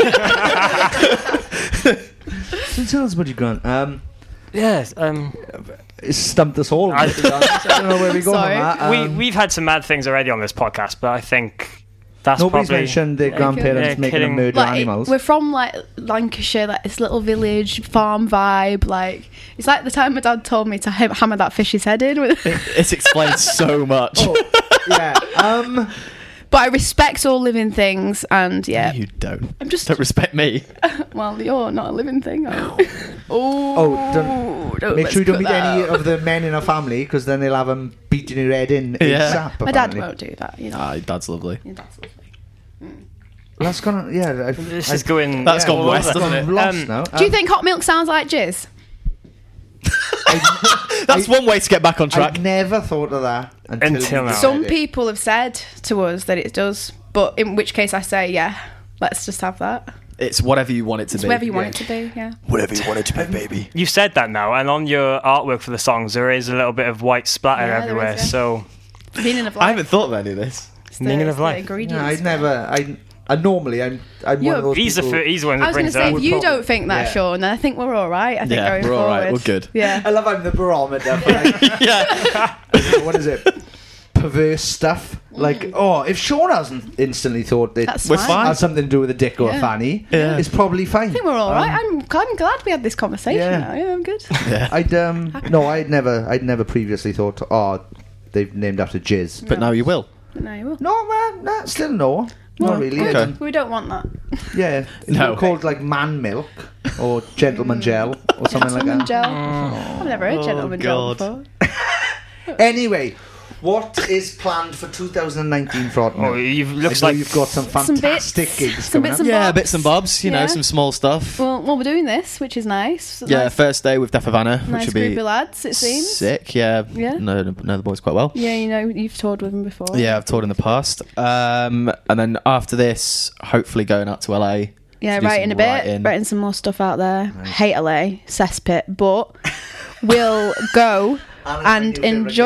So tell us what you got. Yes. It's stumped us all. I don't know where we go Sorry. on that. We've had some mad things already on this podcast, but I think that's Nobody's probably mentioned their grandparents making them murder animals. We're from like Lancashire, like this little village farm vibe. Like it's like the time my dad told me to hammer that fish's head in. It explains so much. Yeah. But I respect all living things, and yeah, You don't. I'm just Don't respect me. well, you're not a living thing. Are you? Don't make let's sure you don't cut meet that any out. of the men in our family, because then they'll have them beating your head in Yeah. ASAP. My dad apparently. won't do that. You know, Ah, Dad's lovely. Your dad's lovely. That's gonna this is going. That's gone all west, over. hasn't it? I'm lost now. Do you think hot milk sounds like jizz? That's one way to get back on track. I never thought of that until Until you now. said Some it. people have said to us that it does, but in which case I say, yeah, let's just have that. It's whatever you want it to It's be. whatever you want it to be. Yeah. Whatever you want it to be, baby. You said that now, and on your artwork for the songs, there is a little bit of white splatter Yeah, there everywhere. is, yeah. So, Meaning of life. I haven't thought of any of this. It's meaning it's of life. ingredients. I normally I'm one You're- of those he's the people. he's the one I that was going to brings it say, up. if you Probably- don't think that, yeah. Sean, then I think we're all right. I think Yeah, going we're all forward. right. We're good. Yeah. I love I'm the barometer for like, Yeah. what is it? Perverse stuff. Like, if Sean hasn't instantly thought that That's We're fine. fine. has something to do with a dick or a Yeah. fanny, Yeah. it's probably fine. I think we're all right. I'm glad we had this conversation. Yeah. Now. Yeah, I'm good. I'd never previously thought, they've named after jizz. But now you will. But now you will. No, man, nah, still no. Not really. Good. Okay. We don't want that. Yeah, it's No. called like man milk or gentleman gel or something like Gentleman that. gel. I've never heard gentleman gel God. before. Anyway, what is planned for 2019 for Ottenham? Oh, looks I know like you've got some Some fantastic bits. gigs Some coming bits up. and Yeah, bobs. bits and bobs. You know, Yeah. some small stuff. Well, we're doing this, which is nice. Yeah, Nice, first day with Deaf Havana, which nice would group be of lads, it seems. sick. Yeah, Yeah. know the boys quite well. Yeah, you know, you've toured with them before. Yeah, I've toured in the past. And then after this, hopefully going out to LA. Yeah, to do writing some a bit, writing. writing some more stuff out there. Hate LA, cesspit, but we'll go and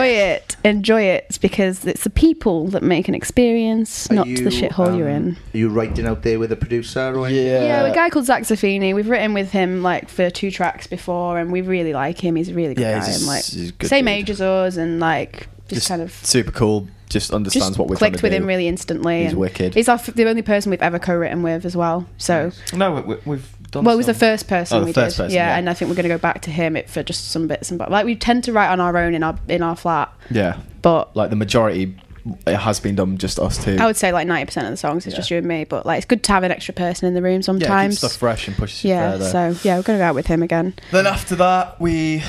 enjoy it because it's the people that make an experience, not the shithole you're in. Are you writing out there with a producer? Or Yeah, a guy called Zach Zaffini. We've written with him like for 2 tracks before, and we really like him. He's a really good Yeah, guy, he's and like a good same dude. age as us, and like just kind of super cool. Just understands just what we're trying clicked to with do. him really instantly. He's and wicked. He's the only person we've ever co-written with as well. So No, we've done. well, it was the first person Oh, the we first did. person, yeah, yeah. and I think we're going to go back to him for just some bits and bobs. Like we tend to write on our own in our flat, Yeah, but like the majority, it has been done just us two. I would say like 90% of the songs is just you and me. But like it's good to have an extra person in the room sometimes. Yeah, keeps stuff fresh and pushes you Yeah, further. so yeah, we're going to go out with him again. Then after that, we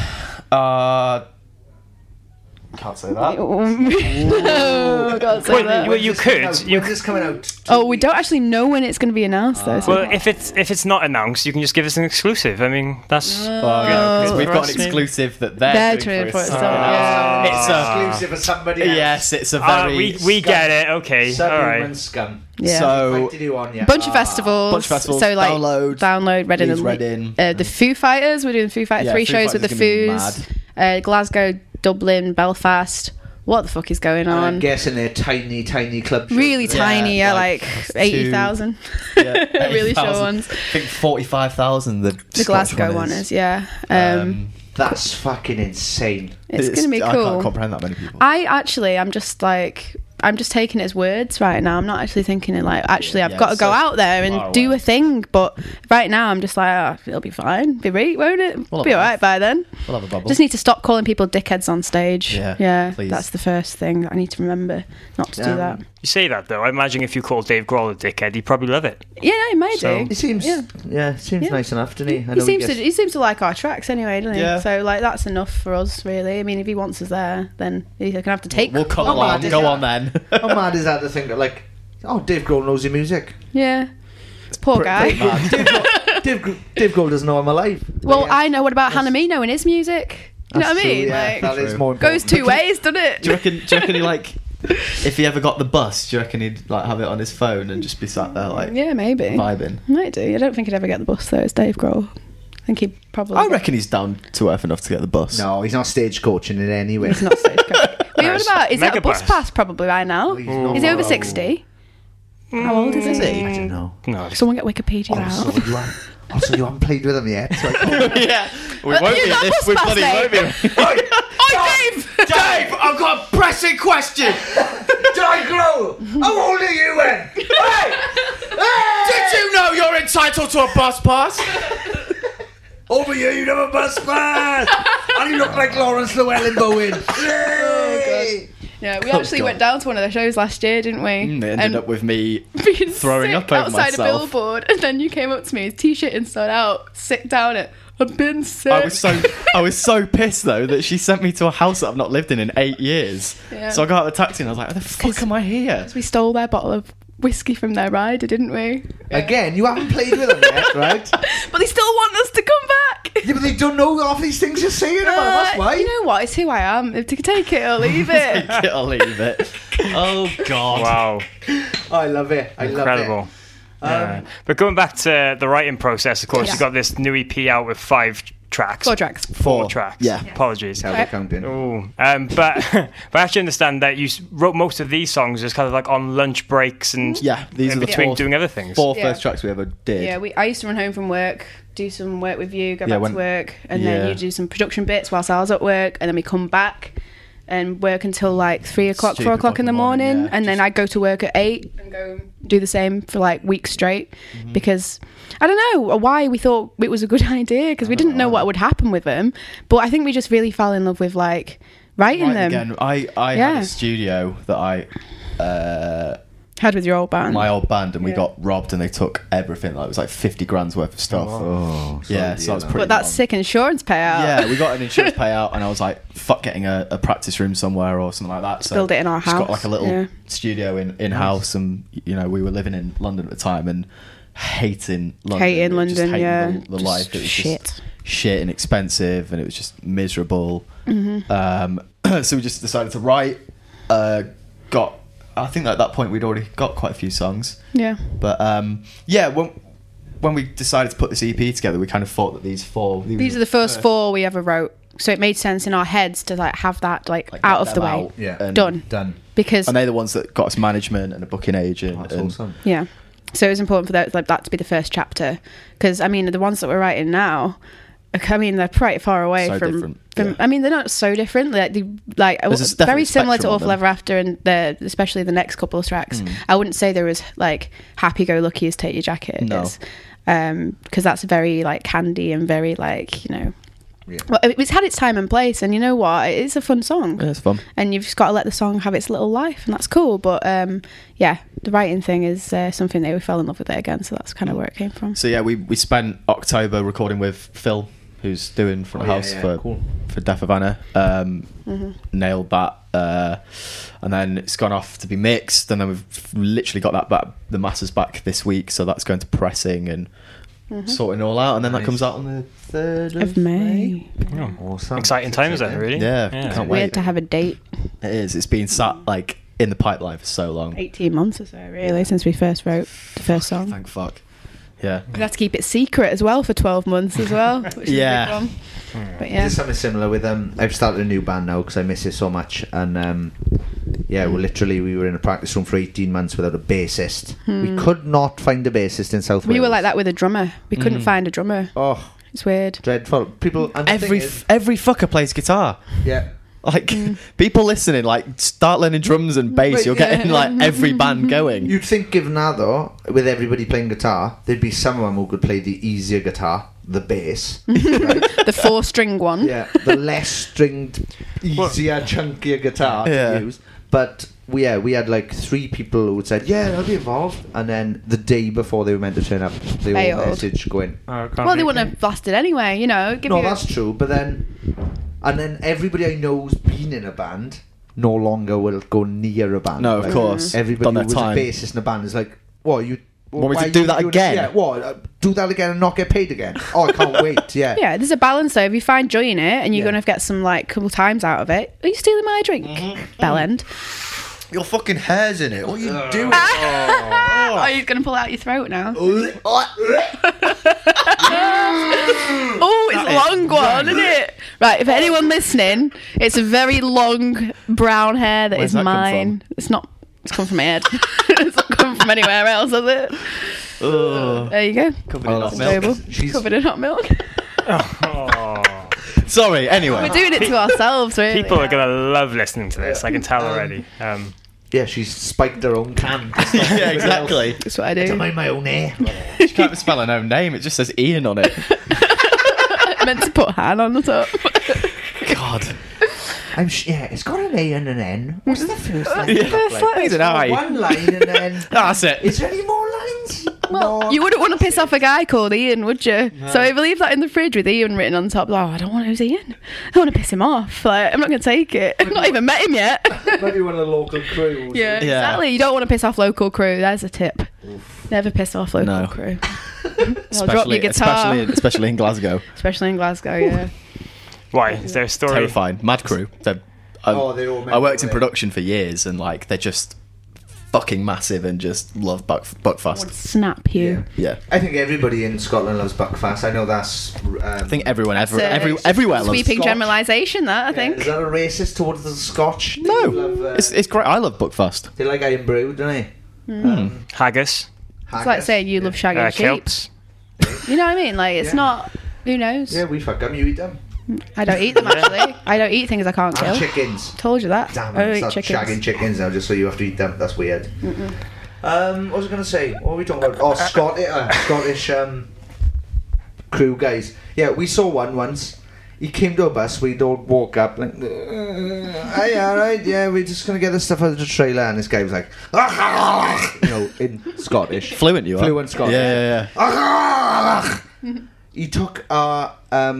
can't say that. Oh, I can't say Well, that. you could. When's this coming out? Oh, we don't actually know when it's going to be announced though. So. Well, if it's not announced, you can just give us an exclusive. I mean, that's Oh, yeah, 'cause we've For got us, an maybe. exclusive that They're they're doing doing for us, us. yeah. It's a exclusive for somebody else. yes, it's a very we get it. Okay, all Subhuman right. scum. Yeah. so Invited you on, yeah. Bunch of festivals. So like download Reading Leeds, and Reading. the Foo Fighters. We're doing Foo Fighters. Yeah, 3 Foo shows with the Fighters is gonna be Foos. Glasgow, Dublin, Belfast. what the fuck is going And on? I'm guessing they're tiny club shows. Really tiny, like 80,000. Yeah, Really 80,000. short ones. I think 45,000. The The Glasgow one is, yeah. That's fucking insane. It's going to be I cool. can't comprehend that many people. I'm just taking it as words right now. I'm not actually thinking it like, actually, I've Yeah, got to it's go so out there and far do away. a thing. But right now, I'm just like, it'll be fine. Be right, won't it? We'll Be have a all right laugh. by then. We'll have a bubble. Just need to stop calling people dickheads on stage. Yeah, please. That's the first thing that I need to remember, not to do that. You say that though. I imagine if you call Dave Grohl a dickhead, he'd probably love it. Yeah, he may So- do. He seems, Yeah. Yeah. nice enough, doesn't he? I He know seems gets- to. He seems to like our tracks anyway, doesn't he? Yeah. So like that's enough for us, really. I mean, if he wants us there, then he's gonna have to take. We'll come Oh, along. man, Go is on then. How mad is that to think that, like, oh, Dave Grohl knows your music. Yeah. Poor guy. Dave Grohl doesn't know I'm alive. Well, I know. What about Hannah Me knowing his music? You know what I mean? Like, that is True. more important. Goes two ways, doesn't it? Do you reckon he like, if he ever got the bus, do you reckon he'd like have it on his phone and just be sat there like Yeah, maybe. vibing? Might do. I don't think he'd ever get the bus though. It's Dave Grohl. I think he'd probably. I reckon he's down to earth enough to get the bus. No, he's not stagecoaching it anyway. He's not stage coach. What Nice. about? Is it a bus Megabus. pass probably by now? He's not- Is he over 60? How old is he? I don't know. No. Someone get Wikipedia Also, out. you haven't played with him yet. So I can't- Yeah, we won't you be. got This bus we pass, bloody mate. won't be. Oi, Dave! Dave, I've got a pressing question. Dave Grohl, how old are you then? Hey! Did you know you're entitled to a bus pass? Over here, you have a bus pass! And you look like Lawrence Llewellyn Bowen. Yay! Yeah, we actually went down to one of their shows last year, didn't we? It ended up with me being throwing sick up over outside myself. a billboard, and then you came up to me, his t-shirt inside out, sick down it. I've been sick. I was so pissed though that she sent me to a house that I've not lived in 8 years. Yeah. So I got out of the taxi and I was like, "How the fuck am I here?" We stole their bottle of whiskey from their rider, didn't we? Again, you haven't played with them yet, right? But they still want us to come back. Yeah, but they don't know half these things you're saying about them, that's why. You know what? It's who I am. If you can take it or leave it. I'll leave it. Oh God! Wow. I love it. I love Incredible. it. Yeah. But going back to the writing process, of course, Yeah. you've got this new EP out with 5 tracks. 4 tracks. Four tracks. Yeah. Apologies. How they're counting. Ooh. But I actually understand that you wrote most of these songs just kind of like on lunch breaks and Yeah, these in are the between four- doing other things. 4 Yeah. first tracks we ever did. Yeah, I used to run home from work, do some work with you, go Yeah, back when- to work, and yeah. then you do some production bits whilst I was at work, and then we come back and work until like 3 o'clock, 4 o'clock in the morning, yeah, and then I go to work at 8 and go do the same for like weeks straight because I don't know why we thought it was a good idea because we didn't know what would happen with them, but I think we just really fell in love with like writing Right, them. again, I had Yeah. a studio that I Had with your old band. my old band and we Yeah. got robbed and they took everything. Like it was like 50 grand's worth of stuff. Oh, Yeah, so that was pretty. but that's long. sick insurance payout. Yeah, we got an insurance payout, and I was like, "Fuck, getting a practice room somewhere or something like that." So Build it in our just got house, like a little yeah. studio in house, and you know we were living in London at the time and hating London. Hating Just London, hating yeah. the Just life. It was shit. just shit and expensive, and it was just miserable. Mm-hmm. So we just decided to write. I think at that point we'd already got quite a few songs. Yeah. But yeah, when we decided to put this EP together, we kind of thought that these These are the first 4 we ever wrote, so it made sense in our heads to like have that like out get of the them way. out Yeah. and- Done. Because And they're the ones that got us management and a booking agent. That's and awesome. yeah, so it was important for that to be the first chapter because I mean the ones that we're writing now, I mean they're pretty far away So from different, yeah. I mean they're not so different, like There's definitely very a similar to spectrum Awful on Ever After and especially the next couple of tracks. I wouldn't say there was like Happy Go Lucky as Take Your Jacket No. is, because that's very like candy and very like, you know, Yeah. well, it's had its time and place, and you know what, it's a fun song. Yeah, it's fun. And you've just got to let the song have its little life, and that's cool. But yeah, the writing thing is something that we fell in love with it again, so that's kind of where it came from. So yeah, we spent October recording with Phil, who's doing Front of Oh, yeah, House yeah, cool. for Death of Anna. Nailed that, and then it's gone off to be mixed, and then we've literally got that back, the masters back this week, so that's going to pressing and sorting it all out, and then that Nice. comes out on the 3rd Of May. Awesome. Exciting times then, really. Yeah, can't We wait. had to have a date. It is. It's been sat like in the pipeline for so long. 18 months or so, really, since we first wrote the first song. Thank fuck. Yeah. We have to keep it secret as well for 12 months as well. Which Yeah. Is a big one. But yeah. There's something similar with I've started a new band now because I miss it so much, and we were in a practice room for 18 months without a bassist. We could not find a bassist in South Wales. We were like that with a drummer. We couldn't find a drummer. Oh, it's weird. Dreadful. People. And Every fucker plays guitar. yeah. Like, people listening, like, start learning drums and bass. Right, You're getting, like, every band going. You'd think, given that though, with everybody playing guitar, there'd be someone who could play the easier guitar, the bass, right? The 4-string one. Yeah, the less stringed, easier, chunkier guitar to use. But we had like 3 people who said, "Yeah, I'll be involved," and then the day before they were meant to turn up, they all message going, well, they wouldn't have lasted anyway, you know. That's true. But then everybody I know's been in a band no longer will go near a band. No, of course. Everybody Done who was their time. a bassist in a band is like, "What you?" Want me why to do are you that doing again? Yeah, what? Do that again and not get paid again? Oh, I can't wait. Yeah. Yeah, there's a balance though. If you find joy in it and you're going to get some like couple times out of it, are you stealing my drink? Bellend. Your fucking hair's in it. What are you doing? Are you going to pull out your throat now? Oh, it's a long one, isn't it? Right, if anyone listening, it's a very long brown hair that Where's is that come mine. It's not. It's come from my head. It's not come from anywhere else, has it? There you go. Covered in hot milk. She's covered in hot milk. Sorry, anyway. We're doing it to ourselves, really. People are going to love listening to this. I can tell already. Yeah, she's spiked her own can. Yeah, exactly. That's what I I don't do. mind my own hair. She can't even spell her own name. It just says Ian on it. Meant to put Han on the top. God. It's got an A and an N. What's the first line? It's an I. One line and then... That's it. Is there any more lines? Well, you wouldn't want to piss off a guy called Ian, would you? No. So if I leave that in the fridge with Ian written on top, I don't want to use Ian. I don't want to piss him off. Like, I'm not going to take it. I've not even met him yet. Maybe one of the local crews. Yeah, exactly. You don't want to piss off local crew. There's a tip. Oof. Never piss off local crew. I'll drop your guitar. Especially in Glasgow. Especially in Glasgow, yeah. Why? Is there a story? Terrifying. Mad crew. I worked in production for years, and like they're just fucking massive and just love Buckfast. Would snap you. Yeah. I think everybody in Scotland loves Buckfast. I know that's... I think everyone everywhere loves sweeping generalisation, that, I think. Is that a racist towards the Scotch? No. Love, it's great. I love Buckfast. They like Iron Brew, don't they? Haggis. It's like saying you love shagging sheep. Kilts. You know what I mean? Like, it's not... Who knows? Yeah, we fuck them, you eat them. I don't eat them, actually. I don't eat things I can't kill. Chickens. Told you that. Damn I don't it, eat stop chickens. shagging chickens now just so you have to eat them. That's weird. What was I going to say? What were we talking about? Oh, Scottish crew guys. Yeah, we saw one once. He came to a bus, we'd all walk up like, hey, alright, yeah, we're just going to get the stuff out of the trailer. And this guy was like, you know, in Scottish. Fluent you are? Fluent Scottish. Yeah. He took our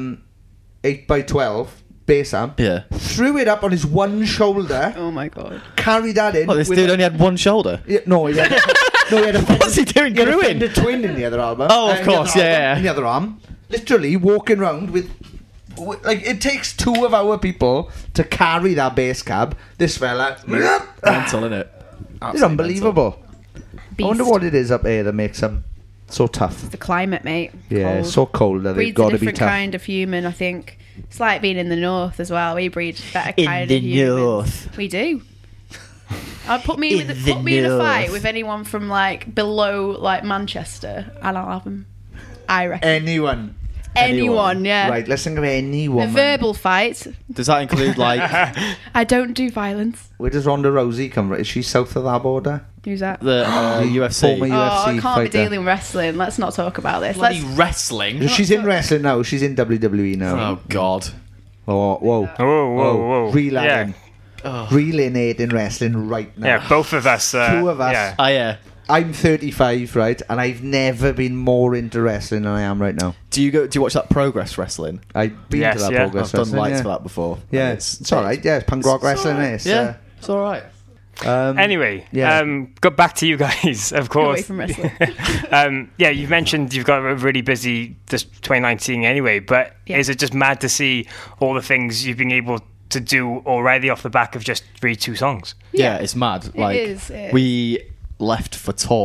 8x12 bass amp, threw it up on his one shoulder. Oh my god. Carried that in. Oh, this dude only had one shoulder? Yeah, no, he had a What's he doing? He had a Fender Twin in the other arm. Oh, of course, yeah. In the other arm. Literally walking around with... Like, it takes 2 of our people to carry that bass cab. This fella... Mental, innit? It's unbelievable. Beast. I wonder what it is up here that makes them so tough. It's the climate, mate. Yeah, Cold. it's so cold that they've got to be different tough. kind of human, I think. It's like being in the north as well. We breed better In kind the of humans. north. We do. Put me in a fight with anyone from like below like Manchester, and I'll have them. I reckon. Anyone, yeah. Right, let's think of anyone. A verbal fight. Does that include like... I don't do violence. Where does Ronda Rousey come from? Is she south of that border? Who's that? The UFC. Former UFC I can't fighter. be dealing with wrestling. Let's not talk about this. Bloody wrestling? She's in wrestling now. She's in WWE now. Oh, God. Oh, whoa. Whoa. Reeling. Reeling in wrestling right now. Yeah, both of us. 2 of us. Yeah. Oh, yeah. I'm 35, right? And I've never been more into wrestling than I am right now. Do you watch that Progress Wrestling? I've been to that Progress I've Wrestling. done lights for that before. Yeah, it's alright. Yeah, it's punk rock wrestling. Right. It's alright. Anyway, got back to you guys, of course. Away from wrestling. You mentioned you've got a really busy this 2019 anyway, but is it just mad to see all the things you've been able to do already off the back of just 2 songs? Yeah, it's mad. Like, it is. We left for tour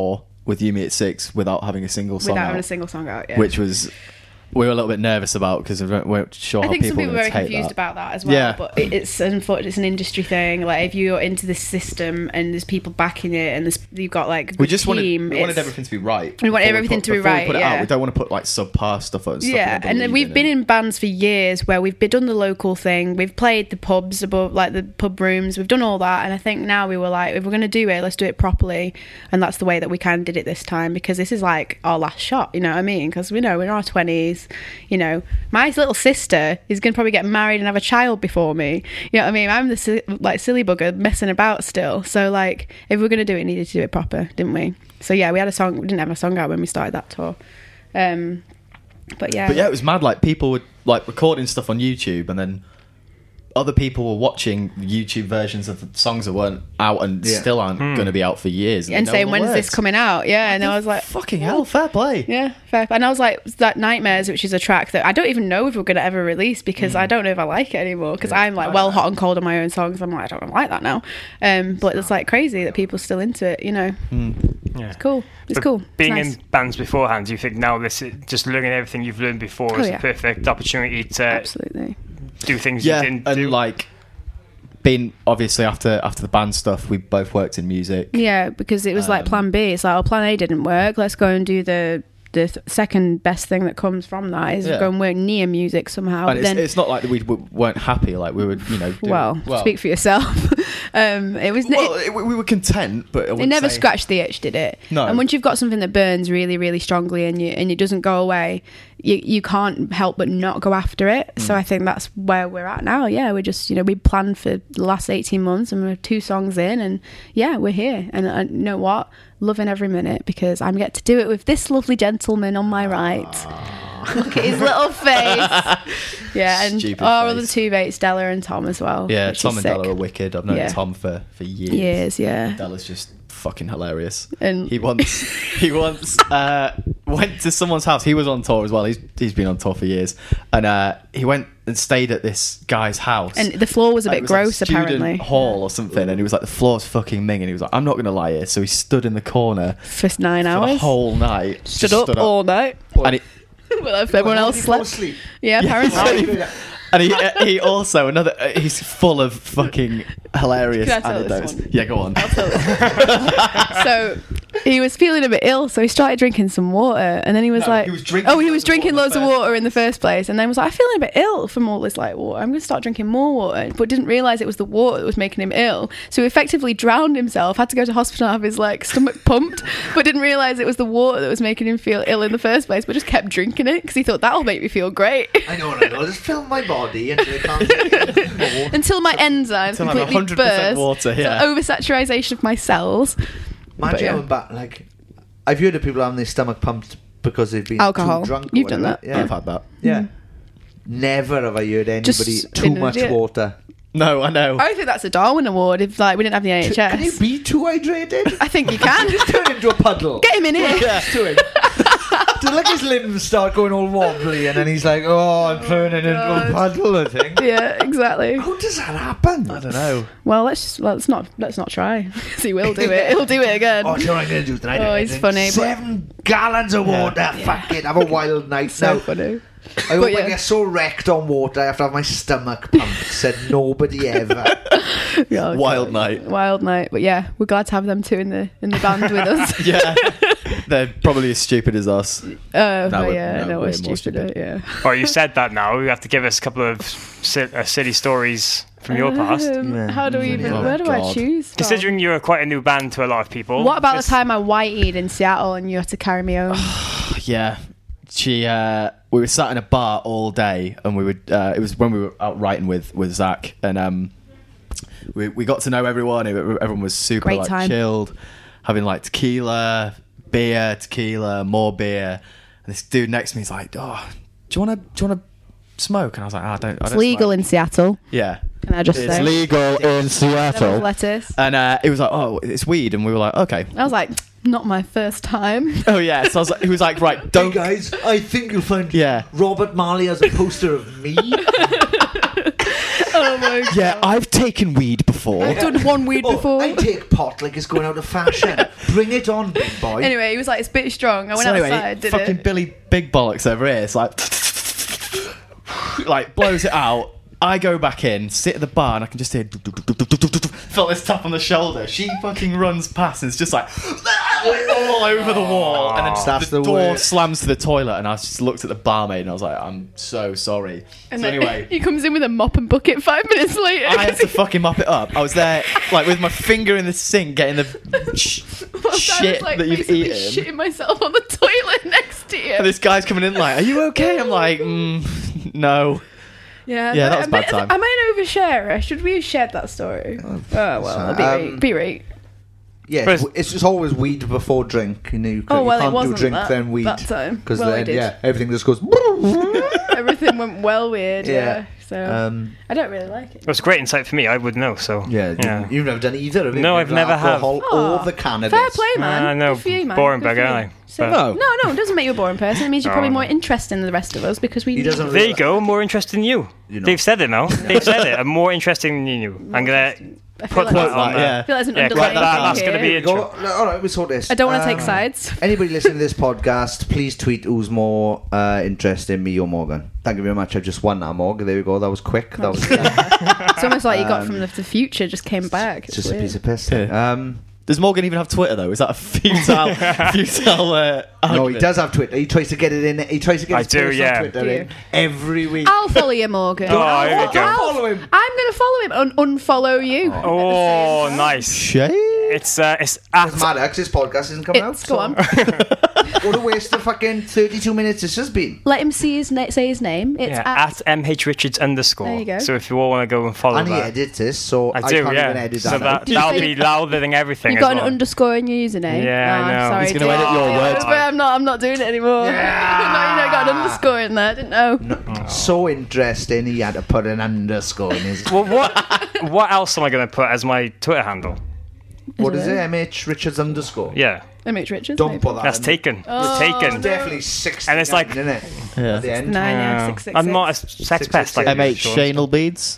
with You Me at 6 without having a single song Without out, having a single song out, yeah. which was we were a little bit nervous about because we weren't sure I how think people some people were are going to very take confused that. about that as well. Yeah. But it's an industry thing. Like if you're into this system and there's people backing it and you've got like a We good just team, wanted everything to be right. We want before everything to be before we right, put it yeah. out. We don't want to put like subpar stuff on. Yeah, and then we've been in bands for years where we've done the local thing. We've played the pubs above, like the pub rooms. We've done all that, and I think now we were like, if we're going to do it, let's do it properly. And that's the way that we kind of did it this time, because this is like our last shot. You know what I mean? Because we know we're in our 20s. You know, my little sister is going to probably get married and have a child before me. You know what I mean? I'm the silly bugger messing about still. So like, if we're going to do it, we needed to do it proper, didn't we? So yeah, we had a song. We didn't have a song out when we started that tour. But yeah, it was mad. Like people were like recording stuff on YouTube, and then other people were watching YouTube versions of the songs that weren't out and still aren't going to be out for years, and saying, "When's this coming out?" Yeah, and I was like, "Fucking hell, fair play." Yeah, fair. And I was like, that Nightmares, which is a track that I don't even know if we're going to ever release, because I don't know if I like it anymore, because I'm like hot and cold on my own songs. I'm like, I don't like that now. But it's like crazy that people are still into it. You know, Yeah. it's cool. It's But cool. Being it's nice. in bands beforehand, do you think now this is just learning everything you've learned before is yeah. a perfect opportunity to Absolutely do things you didn't and do? like being obviously after the band stuff, we both worked in music. Yeah, because it was like plan B. It's like, plan A didn't work. Let's go and do the second best thing that comes from that is go and work near music somehow. And it's not like that we weren't happy. Like we were, speak for yourself. It was. We were content, but it never scratched the itch, did it? No. And once you've got something that burns really, really strongly and it doesn't go away, you can't help but not go after it. So I think that's where we're at now. Yeah, we're just we planned for the last 18 months and we're 2 songs in, and yeah, we're here. And you know what? Loving every minute, because I get to do it with this lovely gentleman on my right. Look at his little face. Yeah, and Stupid our face. other 2 mates, Della and Tom as well. Yeah, which Tom is and Della sick. are wicked. I've known Tom for years. Years, yeah. Della's just fucking hilarious. And he once went to someone's house. He was on tour as well. He's been on tour for years, and he went and stayed at this guy's house. And the floor was a bit it was gross, like student apparently. hall or something, and he was like, the floor's fucking minging. And he was like, I'm not going to lie here. So he stood in the corner For 9 for hours. the whole night. Stood Just up all night. And Well, if everyone else slept. Yeah, apparently. and he also he's full of fucking hilarious Can I tell this anecdotes. one? Yeah, go on. So he was feeling a bit ill, so he started drinking some water, and then he was like, he was drinking he was loads of drinking water loads of water in the first place, and then was like, I'm feeling a bit ill from all this like water. I'm going to start drinking more water, but didn't realise it was the water that was making him ill. So he effectively drowned himself, had to go to hospital and have his like stomach pumped, but didn't realise it was the water that was making him feel ill in the first place, but just kept drinking it because he thought that'll make me feel great. I know. I'll just fill my body until I can't take it. Until my enzymes Until I'm completely 100% burst. water, yeah. So oversaturation of my cells. Imagine yeah. going back, like, I've heard of people having their stomach pumped because they've been Alcohol. too drunk. or You've done whatever. that. Yeah, I've had that. Yeah. Never have I heard anybody Just too been an much idiot. water. No, I know. I think that's a Darwin Award if like we didn't have the NHS. Can you be too hydrated? I think you can. Just turn into a puddle. Get him in here. Just do it. Do like his limbs start going all wobbly, and then he's like, "Oh, I'm turning into a puddle." I think. Yeah, exactly. How does that happen? I don't know. Well, let's not try. 'Cause he will do it. He'll do it again. Oh, do you know what I'm going to do tonight? Oh, he's funny, but- 7 gallons of water. Fuck it. Have a wild night So now. funny. I hope But yeah. I get so wrecked on water I have to have my stomach pumped. Said nobody ever. Yeah, Wild night. Wild night. But yeah, we're glad to have them two in the band with us. Yeah. They're probably as stupid as us. But we're- yeah, no, no, we're we're more stupider. stupid. Yeah. Well, you said that now. You have to give us a couple of silly stories from your past. How do we even? Oh, where do I God. choose? from? Considering you're quite a new band to a lot of people. What about just- the time I white-eyed in Seattle and you had to carry me home? Yeah. We were sat in a bar all day, and we would. It was when we were out writing with Zach, and we got to know everyone. Everyone was super Great like time. chilled, having like tequila, more beer. And this dude next to me is like, "Oh, do you want to smoke?" And I was like, "I don't." It's legal smoke." in Seattle. Yeah, Can I just it's say? legal in Seattle. Lettuce. And it was like, "Oh, it's weed," and we were like, "Okay." I was like, not my first time. Oh yeah, so I was like, he was like, "Right, Hey don't." guys, I think you'll find Yeah. Robert Marley has a poster of me. Oh my Oh, Yeah, I've taken weed before. I've done one weed before. I take pot like it's going out of fashion. Bring it on, big boy. Anyway, he was like, it's a bit strong. I went outside, did fucking it? Billy Big Bollocks over here. It's like blows it out. I go back in, sit at the bar, and I can just hear felt this tap on the shoulder. She fucking runs past and it's just like all over the wall, and then That's the the door worst. slams to the toilet, and I just looked at the barmaid and I was like, I'm so sorry. And So then anyway, he comes in with a mop and bucket 5 minutes later. I had to fucking mop it up. I was there, like, with my finger in the sink, getting the shit I was, like, that you've basically eaten. shitting myself on the toilet next to you. And this guy's coming in like, are you okay? I'm like, no. Yeah, that was bad time. Am I an oversharer? Should we have shared that story? Oh, well, I'll be right. Yeah, But- it's just always weed before drink. You know, you Oh, well, it can't do wasn't drink that- then weed that time. because Well, I then did. everything just goes. Everything went well weird, yeah. So I don't really like it. It was great insight for me. I would know. So You've never done either of it. No, I've never had. alcohol or the cannabis. Fair play, man. I know, Good for you, man. boring Good for bugger, you. aren't I? So, But- no, it doesn't make you a boring person. It means you're probably No. more interesting than the rest of us because we. He doesn't. There you go. More interesting than you. You know. They've said it now. They've said it. I'm more interesting than you. I'm gonna I feel put like that on there. yeah. I feel like there's an Yeah, underlying clip that. thing That's here. gonna be Go, intro. all right, we sort this. I don't want to take sides. Anybody listening to this podcast, please tweet who's more interested in me or Morgan. Thank you very much. I just won that, Morgan. There we go. That was quick. That was It's almost like you got from the future, just came back. just a piece of piss. Does Morgan even have Twitter though? Is that a futile No, he argument? does have Twitter. He tries to get it in. He tries to get I his do, personal yeah. Twitter in every week. I'll follow you, Morgan. Oh, here we go. Follow him. I'm going to follow him and unfollow you. Oh, nice. Shade? It's at Maddox, his podcast isn't coming out. Go on. What a waste of fucking 32 minutes it's just been. Let him see say his name. It's at MHRichards _. There you go. So if you all want to go and follow And he that. edits this, so I I do, can't yeah. even edit So that out. that'll be louder than everything. You as got an well. underscore in your username. Yeah, I I'm know. sorry. He's gonna edit your words. But I'm not doing it anymore. no, I got an underscore in there. I didn't know. So interesting, he had to put an underscore in his. Well, what else am I going to put as my Twitter handle? What is it? MH Richards _. Yeah, MH Richards. Don't maybe. put that. that's in. taken. Oh, It's taken. Definitely 60. And it's like- isn't it? Yeah. At the end. 9, yeah, Yeah. 666. I'm not a sex pest like MH you, Sean. Shanel Beads?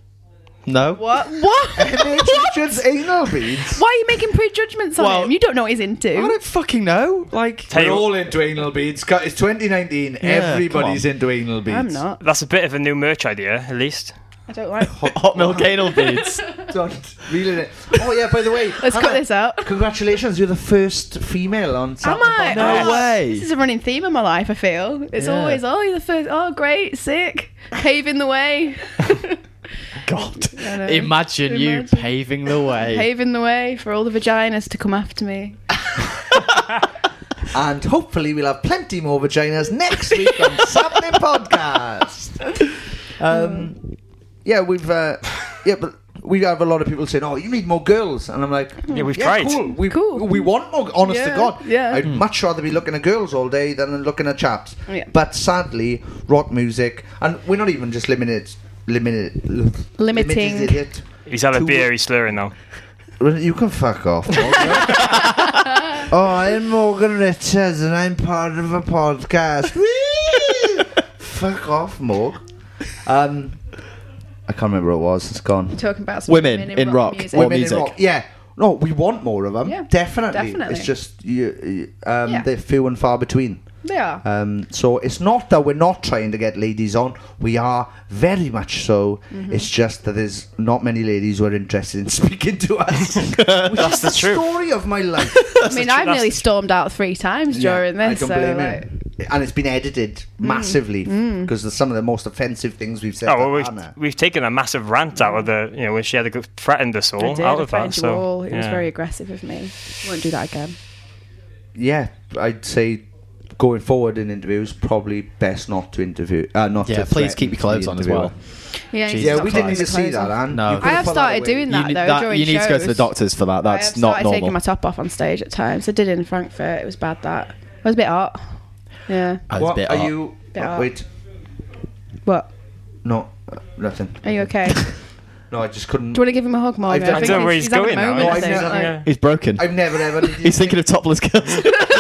No? What? MH Richards anal beads. Why are you making prejudgments on Well, him? You don't know what he's into. I don't fucking know. Like, Tell We're you- all into anal beads. It's 2019. Everybody's into anal beads. I'm not. That's a bit of a new merch idea, at least. I don't like. hot milk anal beads. Don't reel it in. Oh yeah, by the way, Let's cut this out. Congratulations, you're the first female on Am Saturday I? No way. This is a running theme in my life, I feel. It's Yeah. always, you're the first. Oh, great, sick. Paving the way. God. I know. Imagine you Imagine. paving the way. Paving the way for all the vaginas to come after me. And hopefully we'll have plenty more vaginas next week on Saturday Podcast. Yeah, but we have a lot of people saying, "Oh, you need more girls," and I'm like, Yeah, we've tried. Cool. We want more. Honest to Yeah, God, yeah. I'd much rather be looking at girls all day than looking at chaps. Yeah. But sadly, rock music, and we're not even just limited it. He's had a Two- beer, he's slurring now. Well, you can fuck off, Morgan. I'm Morgan Richards and I'm part of a podcast. Whee! Fuck off, Morg. I can't remember what it was. It's gone. You're talking about some Women in rock. music. Or Women in music. rock. Yeah. No, we want more of them. Yeah, definitely. definitely. It's just Yeah. they're few and far between. They are. So it's not that we're not trying to get ladies on. We are very much so. Mm-hmm. It's just that there's not many ladies who are interested in speaking to us. That's the truth. Story of my life. I mean, I've nearly stormed out 3 times during I this. don't So, blame like, you. And it's been edited massively because there's some of the most offensive things we've said. Oh, well, to Anna. we've taken a massive rant out of the, when she had threatened us I all did. out I of that. threatened you So all. It was yeah. very aggressive of me. Won't do that again. Yeah, I'd say going forward in interviews, probably best not to interview. Not Yeah, to please threaten keep your clothes the on as interviewer. well. Yeah, Jesus Yeah, we didn't need Christ. to see that, Anne. No. You could've I have put that started away. doing that though during you need to go to the shows. doctors for that. I have That's not started normal. taking my top off on stage at times. I did it in Frankfurt. It was bad. That it was a bit hot. Yeah. I was a What bit are hot. you? Bit hot. Wait, What? no, nothing. Are you okay? Do No, I just couldn't. you want to give him a hug, Morgan? I I don't know where he's having going a now. moment, I I've think, never- like- Yeah. He's broken. I've never ever. He's thinking of topless girls.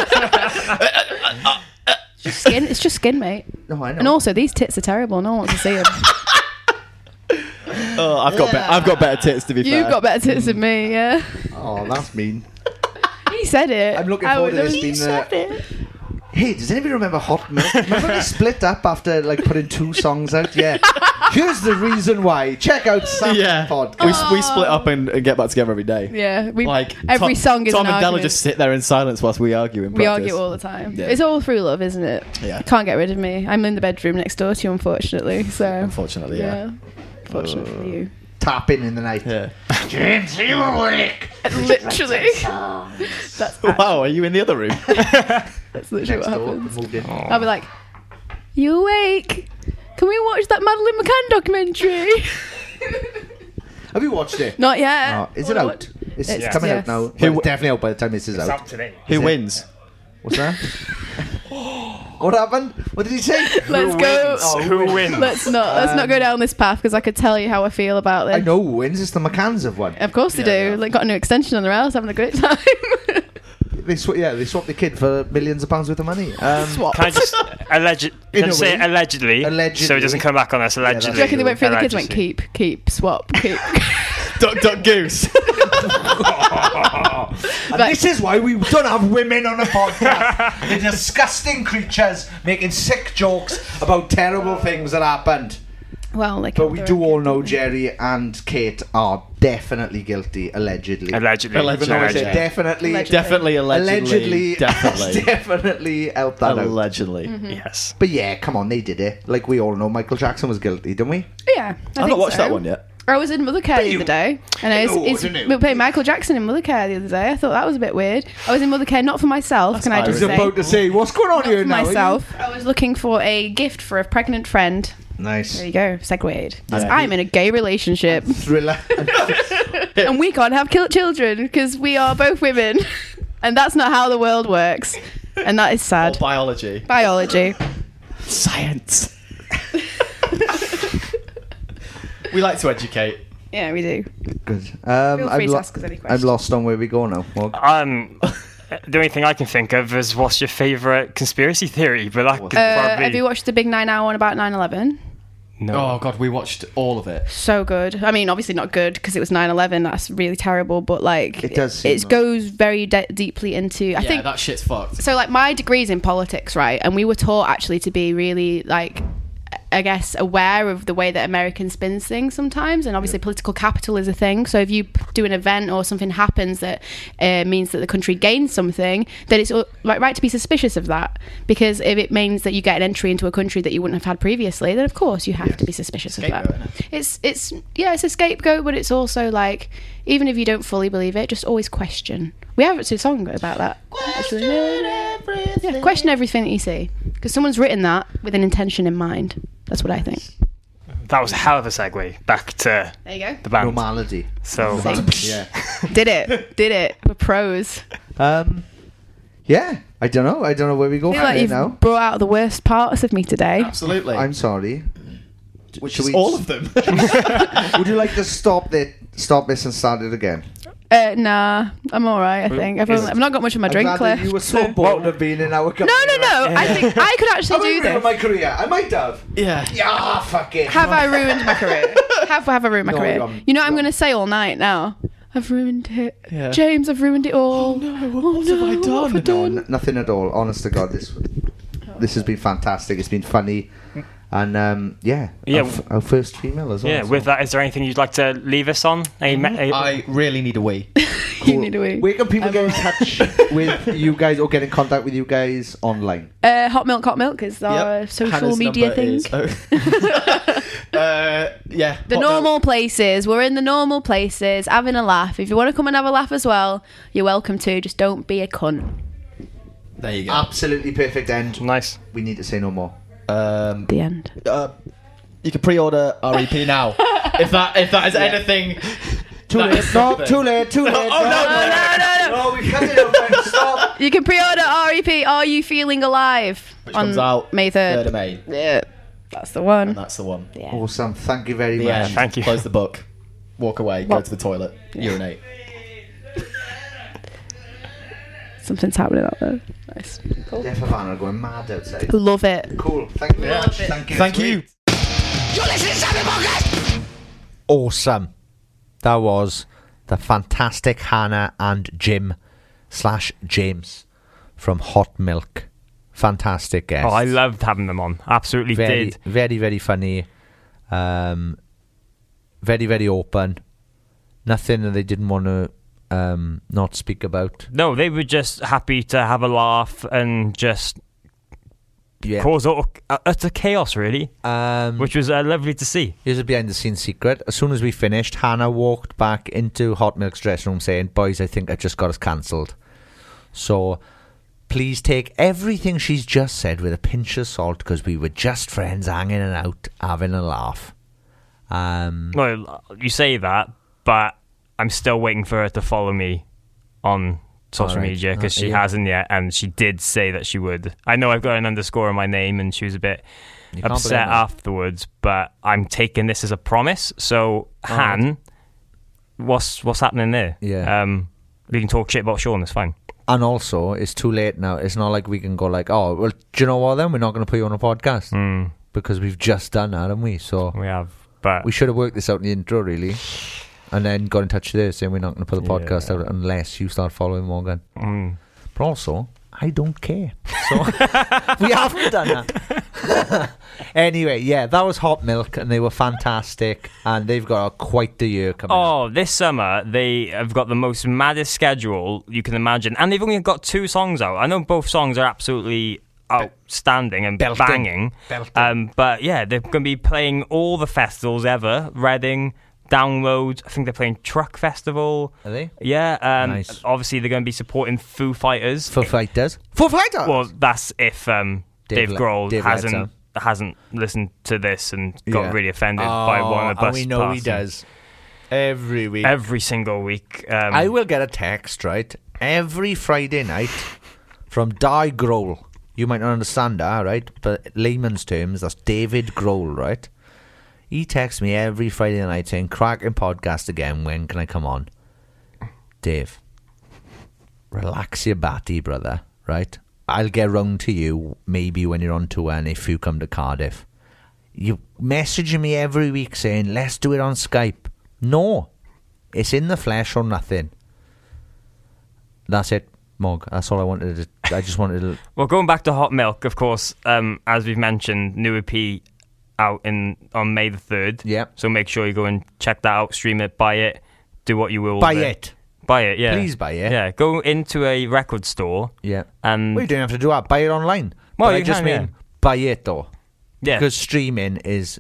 Skin. It's just skin, mate. No, I know. And also, these tits are terrible. No one wants to see them. Oh, I've got better tits, to be fair. You've got better tits than me, yeah. Oh, that's mean. He said it. I'm looking forward to this being Hey, does anybody remember Hot Milk? Remember they split up after like putting 2 songs out? Yeah. Here's the reason why. Check out Sam podcast. We split up and get back together every day. Yeah, Tom, every song is Tom an and Della argument. just sit there in silence whilst we argue in We practice. argue all the time. Yeah. It's all through love, isn't it? Yeah. Can't get rid of me. I'm in the bedroom next door to you, unfortunately. So Unfortunately, yeah. Fortunate for you. Tapping in the night. Yeah. James, you awake. Literally. That's Wow, are you in the other room? That's literally Next what door, happens. moved in. I'll be like, you awake? Can we watch that Madeline McCann documentary? Have you watched it? Not yet. Oh, is it Wanna out? watch? It's It's- coming yes. out now. Who- Well, it's definitely out by the time this is out. today. Who wins? What's that? What happened? What did he say? Let's go. Oh, Who wins? Let's not go down this path because I could tell you how I feel about this. I know who wins. It's the McCanns have won. Of course they do. Like, got a new extension on their house, having a great time. They swapped the kid for millions of pounds worth of money. Swap. Can I just In a say way. allegedly, so Allegedly. it doesn't come back on us? Allegedly. Do you reckon they went through the kids and went, Allegedly. keep, swap, keep. Duck, duck, goose. And this is why we don't have women on a podcast. They're disgusting creatures making sick jokes about terrible things that happened. Well, like, But we do all know Jerry and Kate are definitely guilty, allegedly. Allegedly. Allegedly. Even though I said Yeah. definitely, Definitely, allegedly. definitely helped that out. Allegedly. Yes. But yeah, come on, they did it. Like we all know, Michael Jackson was guilty, don't we? Yeah. I've not watched that one yet. I was in Mothercare the other day, and we were playing Michael Jackson in Mothercare the other day. I thought that was a bit weird. I was in Mothercare not for myself. Can I I just was say? about to say, what's going on Not here for now? myself. I was looking for a gift for a pregnant friend. Nice. There you go, segued. Yeah. I'm in a gay relationship, Thriller. and we can't have children because we are both women, and that's not how the world works, and that is Or sad. biology. Biology. Science. We like to educate. Yeah, we do. Good. Feel free to ask us any I'm questions. lost on where we go now. Well, The only thing I can think of is what's your favourite conspiracy theory? But that could probably... Have you watched the Big 9 Hour one about 9/11? No. Oh, God, we watched all of it. So good. I mean, obviously not good because it was 9/11. That's really terrible. But like, It does seem It goes very deeply into. I Yeah, think that shit's fucked. so. Like, my degree's in politics, right? And we were taught actually to be really like, I guess, aware of the way that American spins things sometimes. And obviously, political capital is a thing. So if you do an event or something happens that means that the country gains something, then it's right to be suspicious of that. Because if it means that you get an entry into a country that you wouldn't have had previously, then of course you have to be suspicious of that. Scapegoat, It's a scapegoat, but it's also like, even if you don't fully believe it, just always question. We have a song about that. Question everything. Yeah, question everything that you see, because someone's written that with an intention in mind. That's what I think. That was a hell of a segue back to There you go. the band. normality. So, Yeah. Did it. We're pros. Yeah. I don't know. I don't know where we go I feel from like here you've now. brought out the worst parts of me today. Absolutely. I'm sorry. Which Should is we- all of them. Would you like to stop this and start it again? Nah, I'm all right. I think I've not got much of my drink I'm glad that left. you were so bored of being in our company. No. I think I could actually do Have I ruined this. my career? I might have. Yeah. Yeah, fuck it. Have I ruined my career? Have I ruined my No, career? you haven't. You know what I'm going to say all night now? I've ruined it. Yeah. James, I've ruined it all. What have I done? What have I done? Nothing at all. Honest to God, this has been fantastic. It's been funny, and Yeah. our first female as well. yeah, so. with that, is there anything you'd like to leave us on? I really need a wee. You need a wee. Where can people get in touch with you guys or get in contact with you guys online? Hot Milk is our Yep. social Hannah's media number thing. is- yeah. The normal places. We're in the normal places, having a laugh. If you want to come and have a laugh as well, you're welcome to. Just don't be a cunt. There you go. Absolutely perfect end. Nice. We need to say no more. The end. You can pre-order REP now. if that is anything. Too late. No, too late. Oh, No, we cut it out. Man. Stop. You can pre-order REP. Are You Feeling Alive? Which comes out May 3rd. 3rd of May. Yeah, that's the one. And that's the one. Yeah. Awesome. Thank you very The much. end. Thank you. Close the book. Walk away. Go to the toilet. Urinate. Something's happening out there. Nice. Cool. Def Havana are going mad outside. Love it. Cool. Thank you very much. Thank you. Thank you. You're listening to Simon Podcast. awesome. That was the fantastic Hannah and Jim / James from Hot Milk. Fantastic guests. Oh, I loved having them on. Absolutely did. Very, very funny. Very, very open. Nothing that they didn't want to not speak about. No, they were just happy to have a laugh and just cause utter chaos, really, which was lovely to see. Here's a behind-the-scenes secret. As soon as we finished, Hannah walked back into Hot Milk's dressing room saying, "Boys, I think I just got us cancelled." So please take everything she's just said with a pinch of salt, because we were just friends hanging out, having a laugh. No, you say that, but I'm still waiting for her to follow me on social media, because she hasn't yet, and she did say that she would. I know I've got an underscore in my name, and she was a bit upset afterwards, but I'm taking this as a promise. So, Han, what's happening there? Yeah. We can talk shit about Sean, it's fine. And also, it's too late now. It's not like we can go like, oh, well, do you know what then? We're not going to put you on a podcast. Because we've just done that, haven't we? So we have. But we should have worked this out in the intro, really. And then got in touch with her saying we're not going to put the podcast out unless you start following Morgan. But also, I don't care. So we haven't done that. Anyway, yeah, that was Hot Milk, and they were fantastic, and they've got quite the year coming up. Oh, this summer they have got the most maddest schedule you can imagine, and they've only got 2 songs out. I know both songs are absolutely outstanding and banging. But yeah, they're going to be playing all the festivals ever. Reading, Download, I think they're playing Truck Festival. Are they? Yeah. Nice. Obviously, they're going to be supporting Foo Fighters. Foo Fighters? Well, that's if Dave Grohl hasn't listened to this and got really offended by one of the bus and we know passing. he does. Every week. Every single week. I will get a text, right, every Friday night from Dave Grohl. You might not understand that, right? But layman's terms, that's David Grohl, right? He texts me every Friday night saying, "Cracking podcast again, when can I come on?" Dave, relax your batty, brother, right? I'll get round to you maybe when you're on tour and if you come to Cardiff. You messaging me every week saying, "Let's do it on Skype." No, it's in the flesh or nothing. That's it, Mog. That's all I wanted to... I just wanted to... Well, going back to Hot Milk, of course, as we've mentioned, new EP out on May the 3rd. Yeah. So make sure you go and check that out, stream it, buy it, do what you will. Buy it. Buy it, yeah. Please buy it. Yeah, go into a record store. Yeah. And well, you don't have to do that. Buy it online. Well, but I just mean buy it, though. Yeah. Because streaming is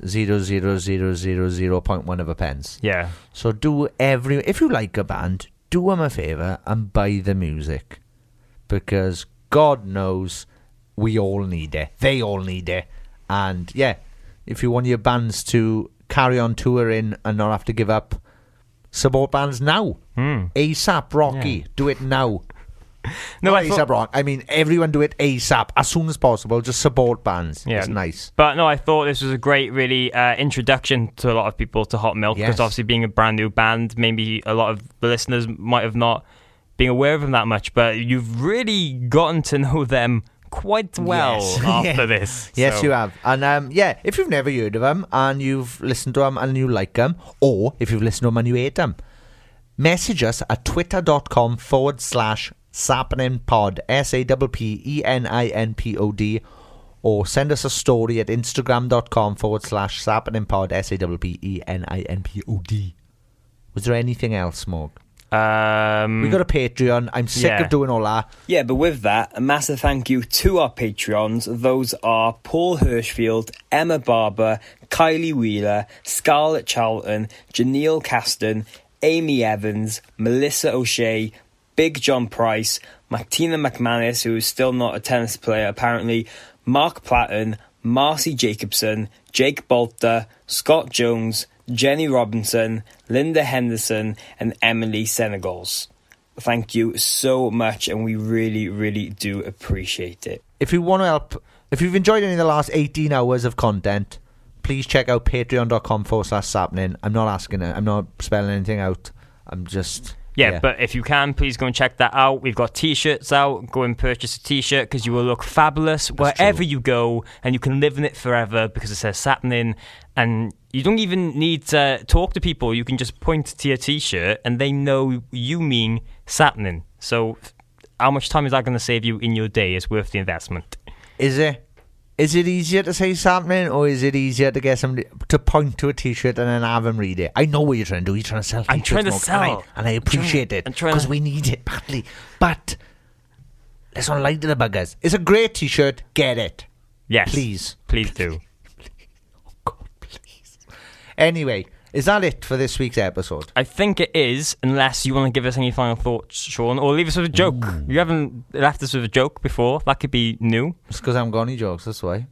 0.00001 of a pence. Yeah. So if you like a band, do them a favour and buy the music. Because God knows we all need it. They all need it. And yeah, if you want your bands to carry on touring and not have to give up, support bands now. ASAP Rocky, do it now. No, ASAP Rock. I mean, everyone do it ASAP as soon as possible. Just support bands. Yeah, it's nice. But no, I thought this was a great, really introduction to a lot of people to Hot Milk. Because obviously, being a brand new band, maybe a lot of the listeners might have not been aware of them that much. But you've really gotten to know them quite well after this. Yes, you have. And if you've never heard of them and you've listened to them and you like them, or if you've listened to them and you hate them, message us at twitter.com/sappeninpod, SAPPENINPOD, or send us a story at instagram.com/sappeninpod, SAPPENINPOD. Was there anything else, Morg? We got a Patreon. I'm sick of doing all that. Yeah, but with that, a massive thank you to our Patreons. Those are Paul Hirschfield, Emma Barber, Kylie Wheeler, Scarlett Charlton, Janelle Caston, Amy Evans, Melissa O'Shea, Big John Price, Martina McManus, who is still not a tennis player apparently, Mark Platten, Marcy Jacobson, Jake Bolter, Scott Jones, Jenny Robinson, Linda Henderson, and Emily Senegals. Thank you so much, and we really, really do appreciate it. If you want to help, if you've enjoyed any of the last 18 hours of content, please check out patreon.com/sappenin. I'm not asking it. I'm not spelling anything out. I'm just... Yeah, but if you can, please go and check that out. We've got T-shirts out. Go and purchase a T-shirt because you will look fabulous wherever you go, and you can live in it forever because it says Sappenin, and You don't even need to talk to people. You can just point to your T-shirt and they know you mean sappening. So how much time is that going to save you in your day? It's worth the investment. Is it easier to say sappening, or is it easier to get somebody to point to a T-shirt and then have them read it? I know what you're trying to do. You're trying to sell T-shirts. I'm trying to sell. And I appreciate it because we need it badly. But let's not lie to the buggers. It's a great T-shirt. Get it. Yes. Please. Please do. Oh, God, please. Anyway, is that it for this week's episode? I think it is, unless you want to give us any final thoughts, Sean, or leave us with a joke. You haven't left us with a joke before. That could be new. It's because I haven't got any jokes, that's why.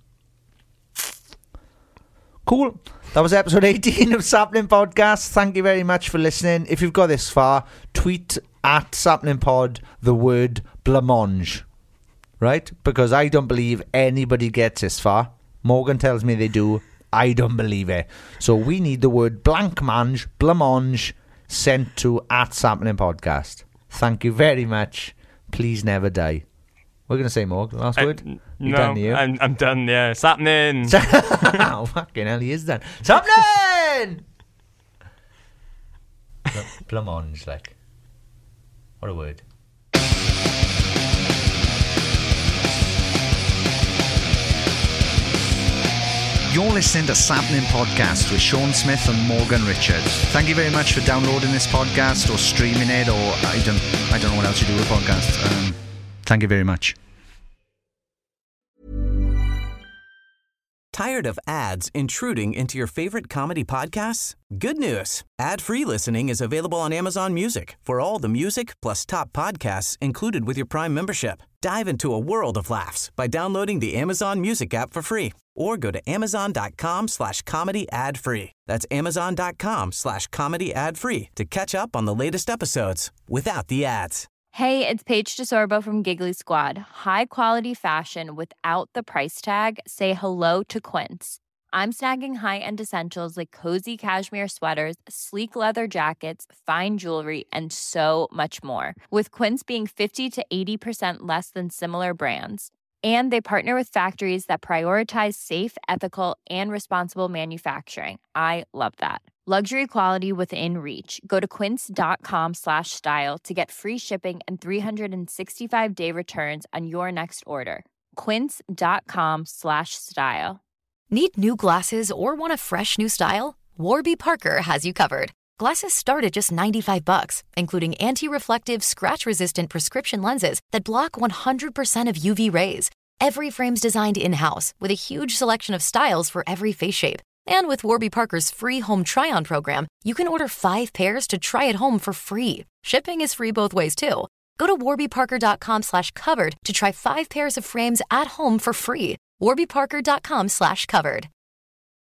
Cool. That was episode 18 of Sapling Podcast. Thank you very much for listening. If you've got this far, tweet at SaplingPod the word blancmange. Right? Because I don't believe anybody gets this far. Morgan tells me they do. I don't believe it. So we need the word blancmange sent to at Sapling Podcast. Thank you very much. Please never die. We're going to say more. Last word? No, done here? I'm done, yeah. Sapling! Oh, fucking hell, he is done. Sapling! Blancmange, like. What a word. You're listening to Sapling Podcast with Sean Smith and Morgan Richards. Thank you very much for downloading this podcast or streaming it, or I don't know what else you do with podcasts. Thank you very much. Tired of ads intruding into your favorite comedy podcasts? Good news. Ad-free listening is available on Amazon Music for all the music plus top podcasts included with your Prime membership. Dive into a world of laughs by downloading the Amazon Music app for free or go to amazon.com/comedy ad-free. That's amazon.com/comedy ad-free to catch up on the latest episodes without the ads. Hey, it's Paige DeSorbo from Giggly Squad. High quality fashion without the price tag. Say hello to Quince. I'm snagging high-end essentials like cozy cashmere sweaters, sleek leather jackets, fine jewelry, and so much more. With Quince being 50 to 80% less than similar brands. And they partner with factories that prioritize safe, ethical, and responsible manufacturing. I love that. Luxury quality within reach. Go to quince.com/style to get free shipping and 365-day returns on your next order. Quince.com/style. Need new glasses or want a fresh new style? Warby Parker has you covered. Glasses start at just $95, including anti-reflective, scratch-resistant prescription lenses that block 100% of UV rays. Every frame's designed in-house with a huge selection of styles for every face shape. And with Warby Parker's free home try-on program, you can order 5 pairs to try at home for free. Shipping is free both ways, too. Go to warbyparker.com/covered to try 5 pairs of frames at home for free. warbyparker.com/covered.